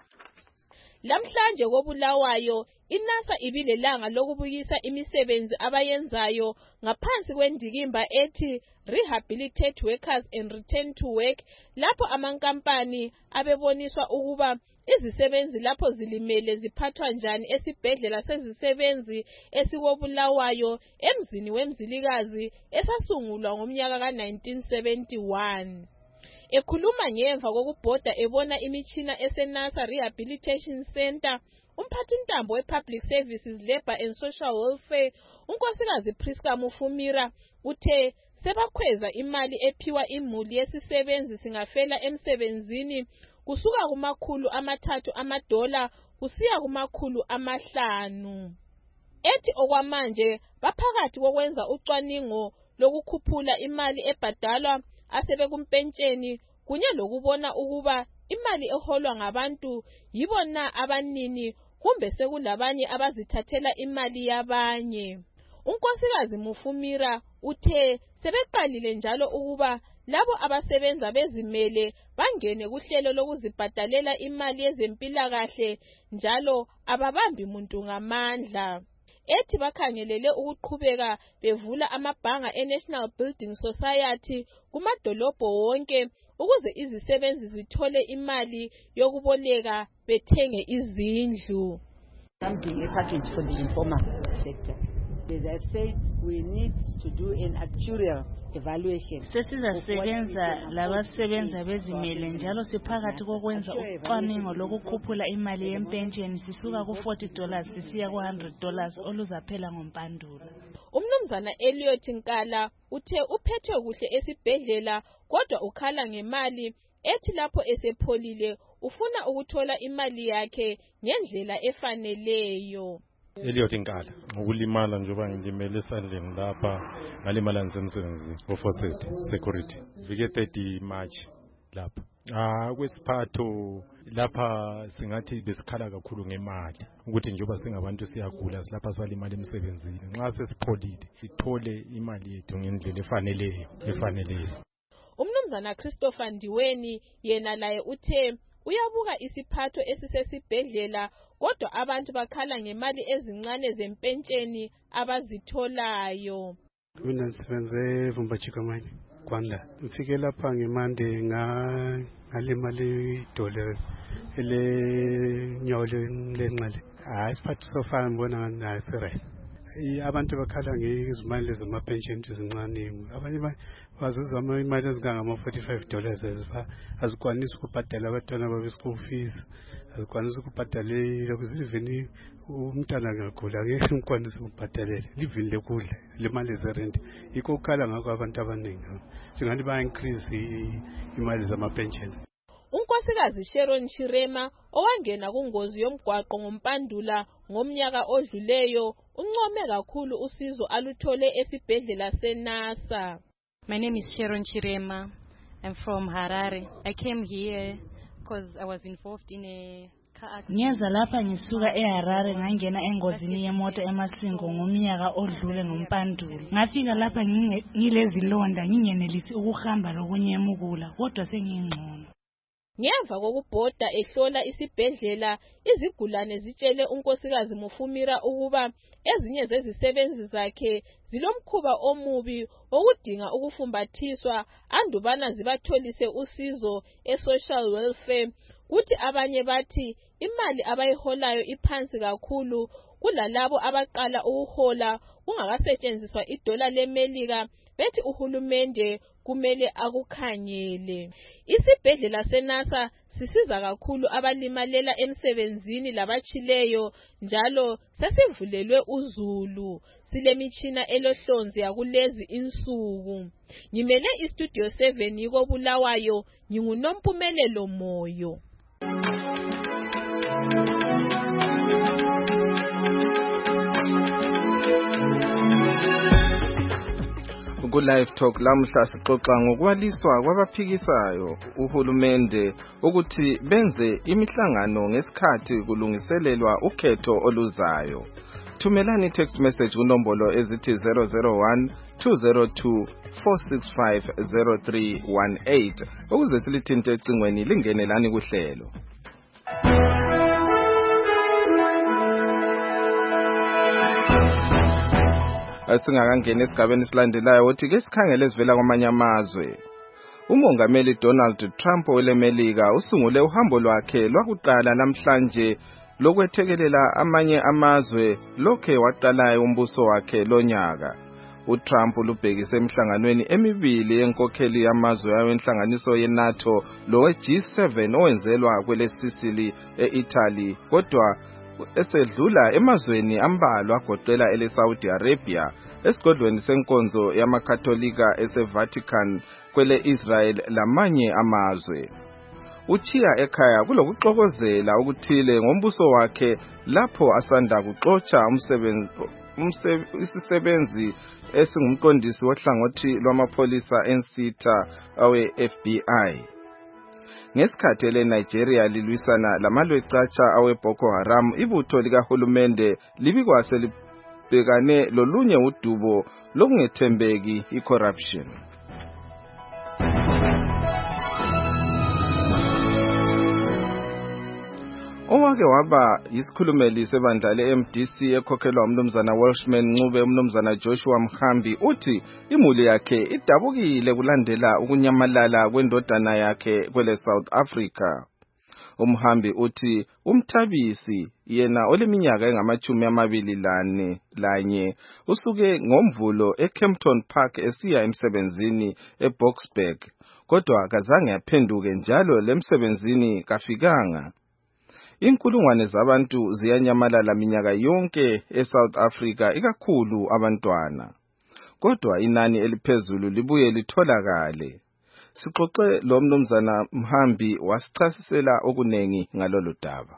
Lamhlanje kobulawayo iNASA ibilelanga lokubuyisa imisebenzi abayenzayo ngaphansi kwendikimba ethi Rehabilitate Workers and Return to Work lapho amankampani abeboniswa ukuba izisebenzi lapho zilimele ziphathwa njani esibhedlela sezisebenzi esikobulawayo emzini wemzilikazi esasungulwa ngomnyaka ka nineteen seventy-one. Ekhuluma ngemva kokubhoda ebona imitshina eseNASA Rehabilitation Center, umphathintambo wePublic Services Labour and Social Welfare unkosikazi Priska Mufumira uthe sebakhweza imali ephiwa imuli yesisebenzi singafela emsebenzini kusuka kumakhulu amathathu amadola kusiya kumakhulu amahlanu. Ethi okwamanje baphakathi kokwenza ucwaningo lokukhuphula imali ebhadalwa asebekumpentsheni kunye lokubona ukuba imali eholwa ngabantu yibona abanini kumbe sekulabanye abazithathela imali yabanye. Unkosikazi Mufumira uthe sebeqalile njalo ukuba labo abasebenza bezimele bangene kuhlelo lokuzibhadalela imali yezempilakahle njalo ababambi muntu ngamandla. Ethi bakhangelele ukuqhubeka bevula amabhanga eNational Building Society kumadolobho wonke ukuze izisebenzi zithole imali yokuboleka bethenge izindlu. Something a package for the informal sector. As I've said, we need to do an actuarial evaluation. Sesizasebenza labasebenza bezimele njalo siphakathi kokwenza ucwaningo lokukhuphula imali yempensheni sisuka ku forty dollars sisiya ku one hundred dollars oluzaphela ngompandula. Umnumzana Elliot Nkala uthe uphethwe kuhle esibhedlela kodwa ukhala ngemali ethi lapho esepholile ufuna ukuthola imali yakhe ngendlela efaneleyo. Elliot Nkala ukulimala njengoba ngilimele esandleni lapha ngalimala ngisemsebenzini ofoseti security vike thirty March lapha. Ah kwesiphatho lapha singathi besikhala kakhulu ngemali ukuthi njengoba singabantu siyagula silapha salimala emsebenzini nxa sesipholile sithole imali yethu ngendlela efaneleyo efaneleyo. Umnumzana Christopher Ndiweni yena laye uthe uyabuka isiphatho esisesibhedlela kodwa abantu bakhala ngemali ezincane zempentsheni abazitholayo. Mina ngisebenze eVumba Chikamani Kwanda. Ngifike lapha ngeMande nga ngalimali idollar ele nyole lenqele. Hayi isiphatho sofana ngibona ngasere. Abantu bakhala ngezimali zamapension ezincane. Abanye bazuza imali ezingama forty-five dollars azikwanisi ukubhadala abantwana babo school fees, azikwanisi ukubhadala lokuzivini umntana ngagula ngeke ngikwanise ukubhadalela livini lekudla lemali zerent. Yikho ukhala ngakho abantu abaningi njengani ba increase imali zamapension. Unkosikazi Sharon Chirema owangena kungozi yomgwaqo ngompandula ngomnyaka odluleyo uncome kakhulu usizo aluthole esibhedlela seNASA. My name is Sharon Chirema. I'm from Harare. I came here because I was involved in a car accident. Ngiyeza lapha ngisuka eHarare ngangena engozini yemoto eMasingo ngomnyaka odlule ngompandula. Ngafika lapha ngilezilonda ngingenelisi ukuhamba lokunyemukula kodwa sengingcono. Ngemva kokubhoda ehlola isibhedlela izigulane zitshele unkosikazi Mufumira ukuba ezinye zezisebenzi zakhe zilomkhuba omubi okudinga ukufumbathiswa andubana zibatholise usizo eSocial Welfare kuthi abanye bathi imali abayiholayo iphansi kakhulu kulalabo abaqala ukuhola kungakasetshenziswa idola leMelika bethi uhulumende kumele akukhanyele. Isibhedlela seNASA sisiza kakhulu abalimalela emsebenzini labachileyo njalo sesivulelwe uzulu. Silemitshina elohlonzi yakulezi insuku. Ngimele istudio seven yiko Bulawayo, nginguNompumelelo Moyo. ku Live Talk lamhla sixoxa ngokwaliswa kwabaphikisayo uhulumende ukuthi benze imihlangano ngesikhathi kulungiselelwa ukhetho oluzayo. Thumelani text message kunombolo ezithi zero zero one two zero two four six five zero three one eight ukuze silithinte ecingweni lingenelani kuhlelo. Asingakangena esigabeni silandelayo uthi ke sikhangele sivela kwamanye amazwe. Umongameli Donald Trump welemelika usungule uhambo lwakhe lwakuqala namhlanje lokwethekelela amanye amazwe lokhe waqalayo umbuso wakhe lonyaka. uTrump lubhekise emhlanganweni emibili yenkokheli yamazwe yawenhlanganiso yeNATO lowe G seven owenzelwa kwele Sicily eItaly kodwa esedlula emazweni ambalwa agoqela ele Saudi Arabia esigodlweni senkonzo yamakatholika eseVatican kwele Israel lamanye amazwe. Uchiya ekhaya kulokuxokozela ukuthile ngombuso wakhe lapho asanda kuxoxa umsebenzi isisebenzi esingumqondisi wohlangothi lwamapholisa ensitha awe F B I. Ngesikhathi le Nigeria lilwisana lamalwecaca awe Boko Haram, ibutho likahulumende libikwase libhekane lolunye udubo lokungethembeki i-corruption. Owake waba yisikhulumeli sebandla le-M D C ekhokhelwa umnumzana Welshman Ncube umnumzana Joshua Mhambi uthi imuli yakhe idabukile kulandela ukunyamalala kwendodana yakhe kwele South Africa. Umhambi uthi umthabisi yena oleminyaka engamachumi amabili lane lanye usuke ngomvulo eKempton Park esiya emsebenzini eBoksburg kodwa akazange aphenduke njalo lemsebenzini kafikanga. Inkulungwane zabantu ziyanyamalala minyaka yonke eSouth Africa ikakhulu abantwana. Kodwa inani eliphezulu libuye litholakale. Sixoxe lo mnumzana Mhambi wasichasisela okunengi ngalolu daba.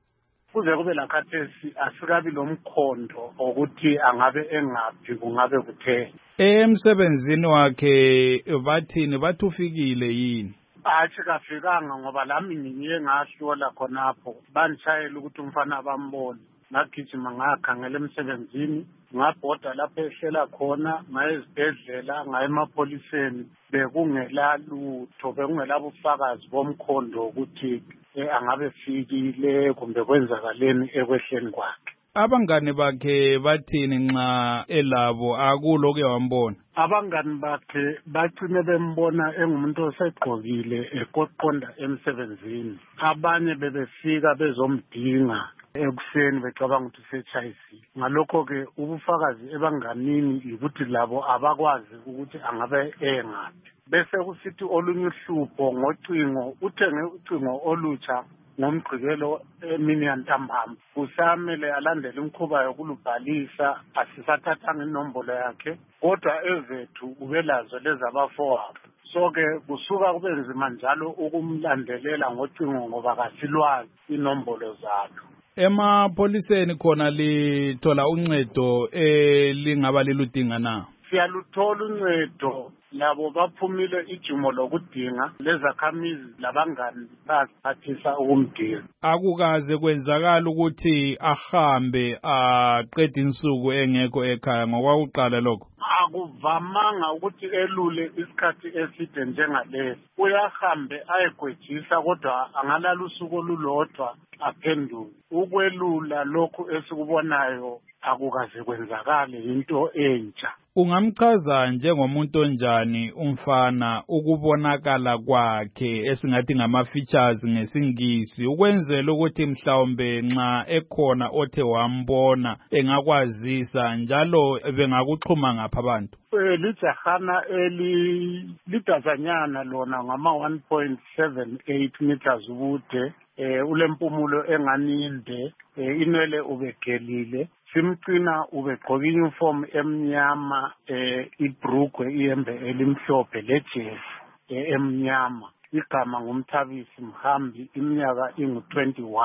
Kuze kube lakhathesi asikabi lomkhondo ukuthi angabe engaphi kungabe kuthe. Emsebenzini wakhe bathini bathufikile yini? Athi kafikanga ngoba lami ngiye ngahlola khonapho banitshayela ukuthi umfana bambone ngagijima ngakhangela emsebenzini ngabhoda lapho ehlela khona ngayezibhedlela ngayemapholiseni bekungela lutho bekungela bufakazi bomkhondo ukuthi angabe fikile kumbe kwenzakaleni ekwehleni kwakhe. Abangani bakhe bathini nxa elabo akulo ke wambona? Abangani bakhe bacine bembona engumuntu osegqokile ekoqonda emsebenzini. Abanye bebefika bezomdinga ekuseni becabanga ukuthi usechayisile. Ngalokho ke ubufakazi ebanganini ukuthi labo abakwazi ukuthi angabe engaphi. Bese kusithi olunye uhlupho ngocingo uthenge ucingo olutsha ngomgqibelo emini yantambama usamele alandele umkhuba yokulubhalisa asisathathanga inombolo yakhe kodwa ezethu ubelazo lezabafowabo so ke kusuka kube nzima njalo ukumlandelela ngocingo ngoba kasilwazi inombolo zalo. Emapholiseni khona lithola uncedo elingaba liludinga na? Siyaluthola uncedo labo baphumile ijumo lokudinga lezakhamizi labangani baziphathisa ukumdinga. Akukaze kwenzakala ukuthi ahambe aqede insuku engekho ekhaya ngokwakuqala lokho? Akuvamanga ukuthi elule isikhathi eside njengalesi. Uyahambe ayegwejisa kodwa angalala usuku olulodwa aphenduke. Ukwelula lokhu esikubonayo akukaze kwenzakale into entsha. Ungamchaza njengomuntu onjani umfana ukubonakala kwakhe esingathi ngama features ngesingisi ukwenzela ukuthi mhlawumbe nxa ekhona othe wambona engakwazisa njalo bengakuxhuma ngapha abantu? Lijahana eli lidazanyana lona ngama one point seven eight meters ubude, eh ulempumulo enganinde, inwele ubegelile. Simcina ubegqoka uniform emnyama, eh ibrugwe iyembe elimhlophe lejezi emnyama. Igama ngumthabisi Mhambi, iminyaka ingu twenty-one.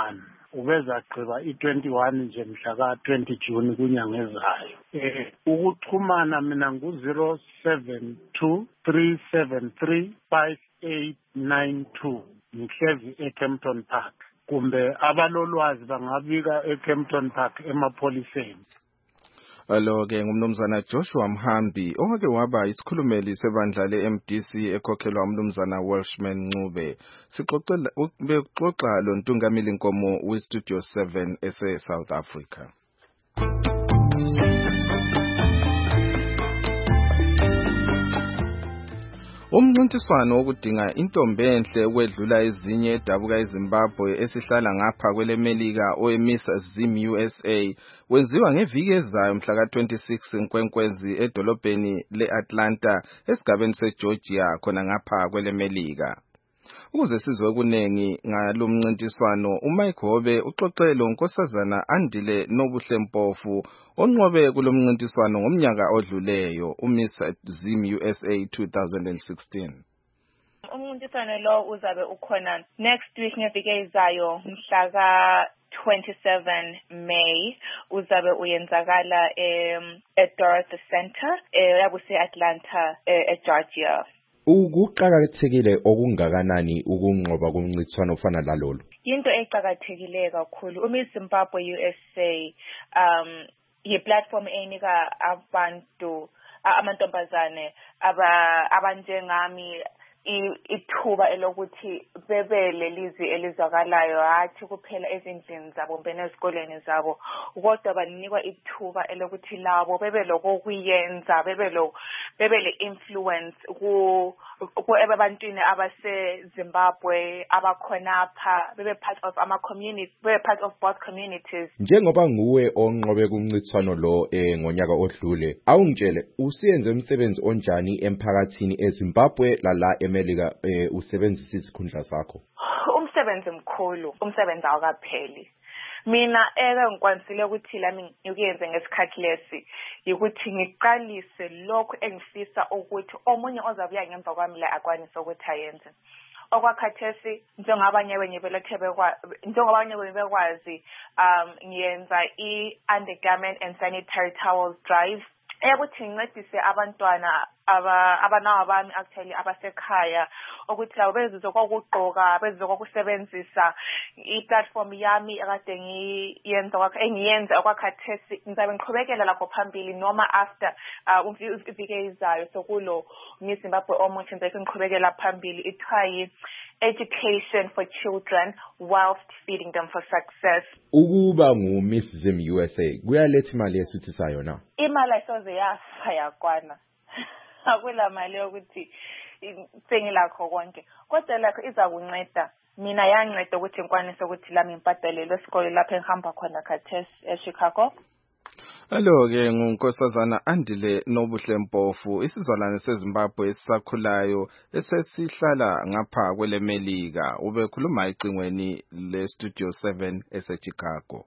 ubezagqiba i-twenty-one nje mhla ka-twenty June kunyanga ezayo. Eh, ukuxhumana mina ngu-zero seven two three seven three five eight nine two ngihlezi eKempton Park. Kumbe abalolwazi bangabika eKempton Park emapholiseni. Alo-ke ngumnumzana Joshua Mhambi owake waba isikhulumeli sebandla le-M D C ekhokhelwa umnumzana Welshman Ncube. Sixoxela bexoxa lo ntungameli nkomo we-Studio seven ese-South Africa. Umncintiswano wokudinga intombi enhle ukwedlula ezinye edabuka eZimbabwe esihlala ngapha kwele Melika oeMiss Zim U S A wenziwa ngeviki ezayo mhla ka twenty-six Nkwenkwezi edolobheni le-Atlanta esigabeni seGeorgia khona ngapha kwele Melika. Ukuze sizwe kunengi ngalo mncintiswano uMike Hobe uxoxele unkosazana Andile Nobuhle Mpofu onqobe kulo mncintiswano ngomnyaka odluleyo uMiss Zim U S A twenty sixteen. Umncintiswano lo uzabe ukhona next week ngeviki ezayo mhla ka twenty-seven May uzabe uyenzakala em eDorothy Center eyabuse Atlanta eGeorgia. Ukuqhakathekile okungakanani ukunqoba kumncintiswano ofana lalolu? Into eqhakathekile kakhulu uMiss Zimbabwe U S A um yi-platform enika abantu amantombazane aba abanjengami ithuba elokuthi bebe lelizwi elizwakalayo hathi kuphela ezindlini zabo mbene ezikoleni zabo kodwa banikwa ithuba elokuthi labo bebe lokuyenza bebe lo bebe le influence ku ku ebantwini abase Zimbabwe abakhonapha bebe part of ama community bebe part of both communities. Njengoba nguwe onqobe kumncintiswano lo eh ngonyaka odlule awungitshele usiyenze umsebenzi onjani emphakathini eZimbabwe lala eMelika eh usebenzisa izikhundla zakho? Umsebenzi mkhulu umsebenzi awukapheli. Mina eke ngikwansile ukuthi lami ngikuyenze ngesikhathi lesi ukuthi ngiqalise lokho engifisa ukuthi omunye ozabuya ngemva kwami la akwanise ukuthi ayenze. Okwakhathesi njengabanye benye belethebe kwa njengabanye benye bekwazi um ngiyenza i-undergarment and sanitary towels drive eyakuthi ngincedise abantwana aba abanawa bami actually abasekhaya ukuthi labo bezizokwa ukugqoka bezizokwa ukusebenzisa i-platform yami akade ngiyenza kwakhe engiyenza okwakhathesi ngizabe ngiqhubekela lapho phambili noma after iviki ezayo sokulo Miss Zimbabwe omuhle ngizabe ngiqhubekela phambili ithiwa education for children whilst feeding them for success. Ukuba ngu Miss Zim U S A kuyaletha imali esuthisayo na? Imali ayisoze yafa yakwana. Akula mali yokuthi sengilakho konke kodwa lakho iza kunceda mina yanceda ukuthi ngikwanise ukuthi lami ngibhadalele esikole lapho engihamba khona khathesi eChicago. Alo-ke ngunkosazana Andile Nobuhle Mpofu isizalwane seZimbabwe esisakhulayo esesihlala ngapha kwele Melika ubekhuluma icingweni le Studio seven eseChicago.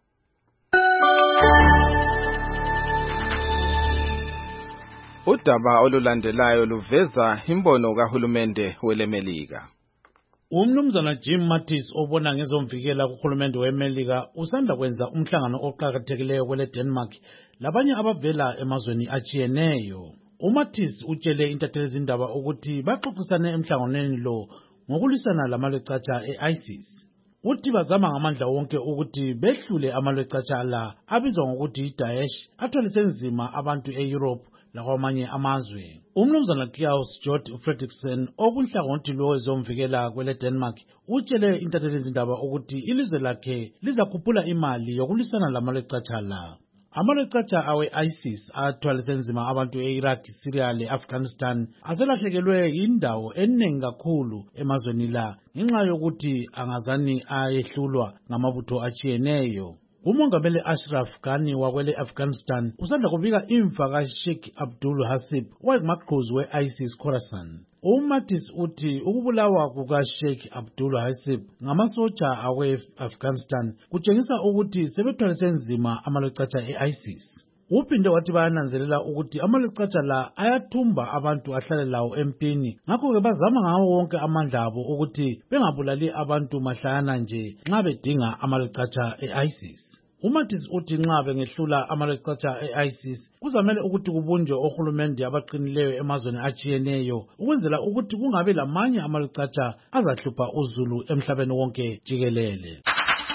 Udaba olulandelayo luveza imbono kahulumende wele Melika. Umnumzana Jim Mattis obona ngezomvikela kuhulumende weMelika usanda kwenza umhlangano oqhakathekileyo kwele Denmark labanye abavela emazweni achiyeneyo. uMattis utshele intatheli zindaba ukuthi baxoxisane emhlanganweni lo ngokulisana lamalwecatsha e-ISIS. Uthi bazama ngamandla wonke ukuthi behlule amalwecatsha la abizwa ngokuthi iDaesh athwalise nzima abantu eEurope lakwamanye amazwe. Umnumzana Klaus Jort Fredriksen okunhlangothi lwezomvikela kwele Denmark utshele intatheli zindaba ukuthi ilizwe lakhe lizakhuphula imali yokulisana lamalwecatsha la. Amalwecatsha awe-ISIS athwalise nzima abantu e-Iraq, Syria le-Afghanistan aselahlekelwe indawo eningi kakhulu emazweni la ngenxa yokuthi angazani ayehlulwa ngamabutho achiyeneyo. Umongameli Ashraf Ghani wakwele Afghanistan usanda kubika imfa kaSheikh Abdul Hasib owayengumaqhuzu we-ISIS Khorasan. uMattis uthi ukubulawa kukaSheikh Abdul Hasib ngamasotsha awe-Afghanistan kutshengisa ukuthi sebethwalise nzima amalwecatsha e-ISIS. uphinde wathi bayananzelela ukuthi amalecatsha la ayathumba abantu ahlale lawo empini, ngakho-ke bazama ngawo wonke amandla abo ukuthi bengabulali abantu mahlayana nje nxa bedinga amalecatsha e-ISIS. uMathis uthi nxa bengehlula amalecatsha e-ISIS kuzamele ukuthi kubunjwe ohulumende abaqinileyo emazweni atshiyeneyo ukwenzela ukuthi kungabe lamanye amalecatsha azahlupha uzulu emhlabeni wonke jikelele.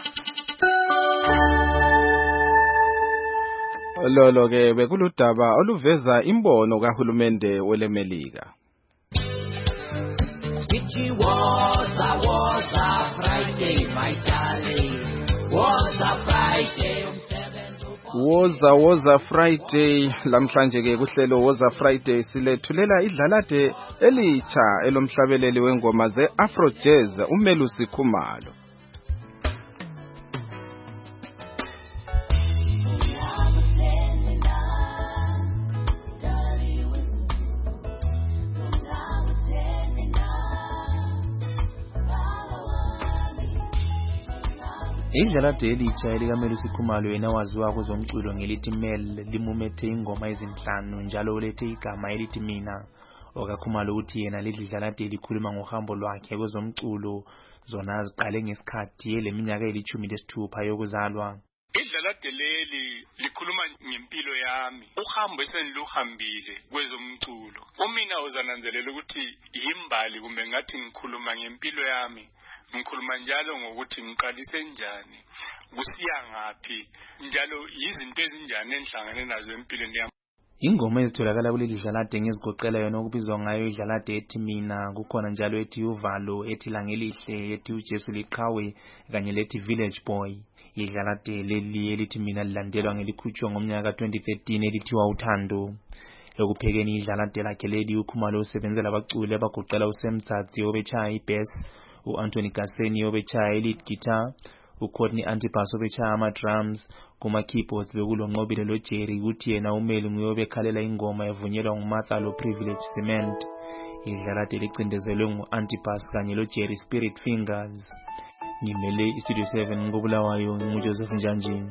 Lolo ke bekuludaba oluveza imbono kahulumende welemelika. It was a was a Friday, my darling. Was a Friday. Woza woza Friday lamhlanje ke kuhlelo Woza Friday silethulela idlalade elitsha elomhlabeleli wengoma ze Afro Jazz uMelusi Khumalo. Idlalade elitsha elikaMelusi Khumalo yena waziwa kwezomculo ngelithi Mel limumethe ingoma ezinhlanu njalo ulethe igama elithi Mina. OkaKhumalo uthi yena lidlalade likhuluma ngohambo lwakhe kwezomculo zona ziqale ngesikhathi eleminyaka elithumi lesithupha yokuzalwa. Idlalade leli likhuluma ngempilo yami, uhambo eseniluhambile kwezomculo. Umina uzananzelela ukuthi yimbali kumbe ngathi ngikhuluma ngempilo yami. Ngikhuluma njalo ngokuthi ngiqalise njani, kusiya ngaphi, njalo yizinto ezinjani enhlangane nazo empilweni yami. Ingoma ezitholakala kuleli dlalade ngezigoqela yona okubizwa ngayo idlalade ethi Mina, kukhona njalo ethi Uvalo, ethi Langelihle, ethi uJesu liqhawe kanye lethi Village Boy. Idlalade leli elithi Mina lilandelwa ngelikhutshwa ngomnyaka ka twenty thirteen elithiwa Uthando. Ekuphekeni idlalade lakhe leli uKhumalo usebenzela abaculi abagoqela uSemtsatsi obetshaya ibass, u-Anthony Gaseni obetshaya lead guitar, uCourtney Antipas obetshaya ama-drums, kuma-keyboards bekulonqobile loJerry kuthi yena uMeli nguye obekhalela ingoma evunyelwa nguMartha lo Privilege Cement. Idlalade licindezelwe ngu-Antipas kanye loJerry Spirit Fingers. Ngimele iStudio seven ngobulawayo nguJoseph Njanjini.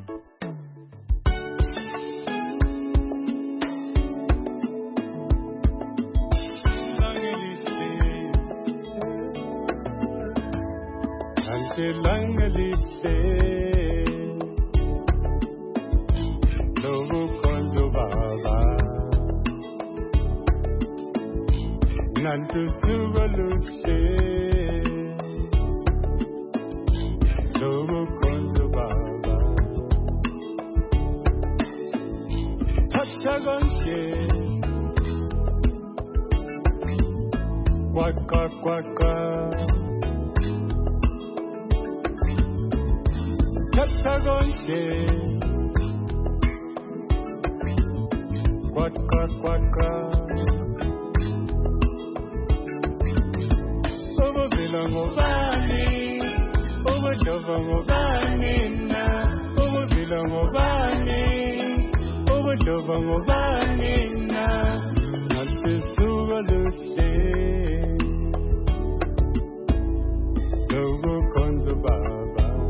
Langelihle lobukhonto baba nantusuka luhle lobukhonto baba thatha konke kwaqa kwaqa Tatsa konke Kwaka kwaka Ubuvila ngobani Ubudova ngobani na Ubuvila ngobani Ubudova ngobani na Nasisuka luhle Lobukhonto baba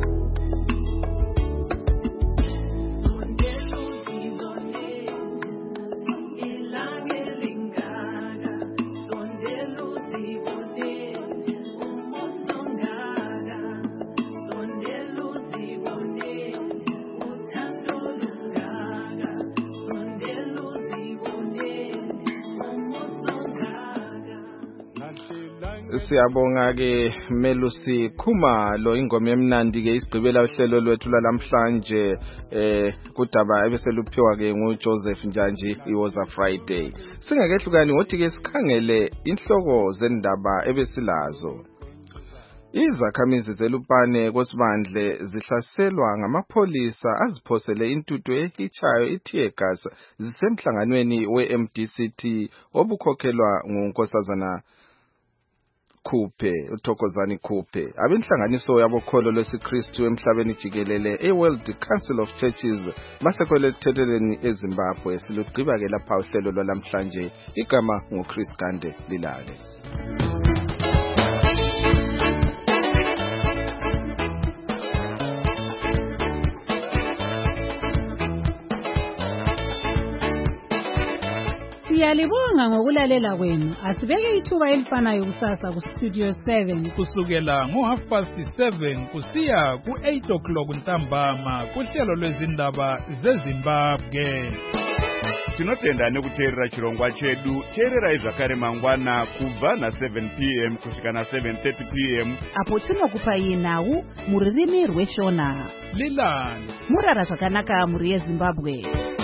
Siyabonga ke Melusi Khumalo ingoma emnandi ke isigqibela uhlelo lwethu lamhlanje eh kudaba ebeseluphiwa ke nguJoseph Njanji iWoza Friday. Singakehlukani ngothi ke sikhangele inhloko zendaba ebesilazo. Izakhamizi zelupane kwesibandle zihlaselwa ngamapholisa aziphosele intuthu ehichayo ithear gas zisemhlanganweni we-M D C T obukhokhelwa nguNkosazana Khuphe uThokozani Khuphe. Abenhlanganiso yabokholo lwesiKristu emhlabeni jikelele eWorld Council of Churches basekweletheleni eZimbabwe. Silugqiba ke lapha uhlelo lwalamhlanje. Igama nguChris Gande Lilale. Siyalibonga ngokulalela kwenu. Asibeke ithuba elifanayo kusasa ku Studio seven kusukela ngo half past seven kusiya ku eight o'clock ntambama kuhlelo lwezindaba zeZimbabwe. Tinotenda nekuteerera chirongwa chedu. Teererai zvakare mangwana kubva na seven p m kusvika na seven thirty p m apo tinokupai nhau mururimi rweshona. Lilani murara zvakanaka muri yeZimbabwe.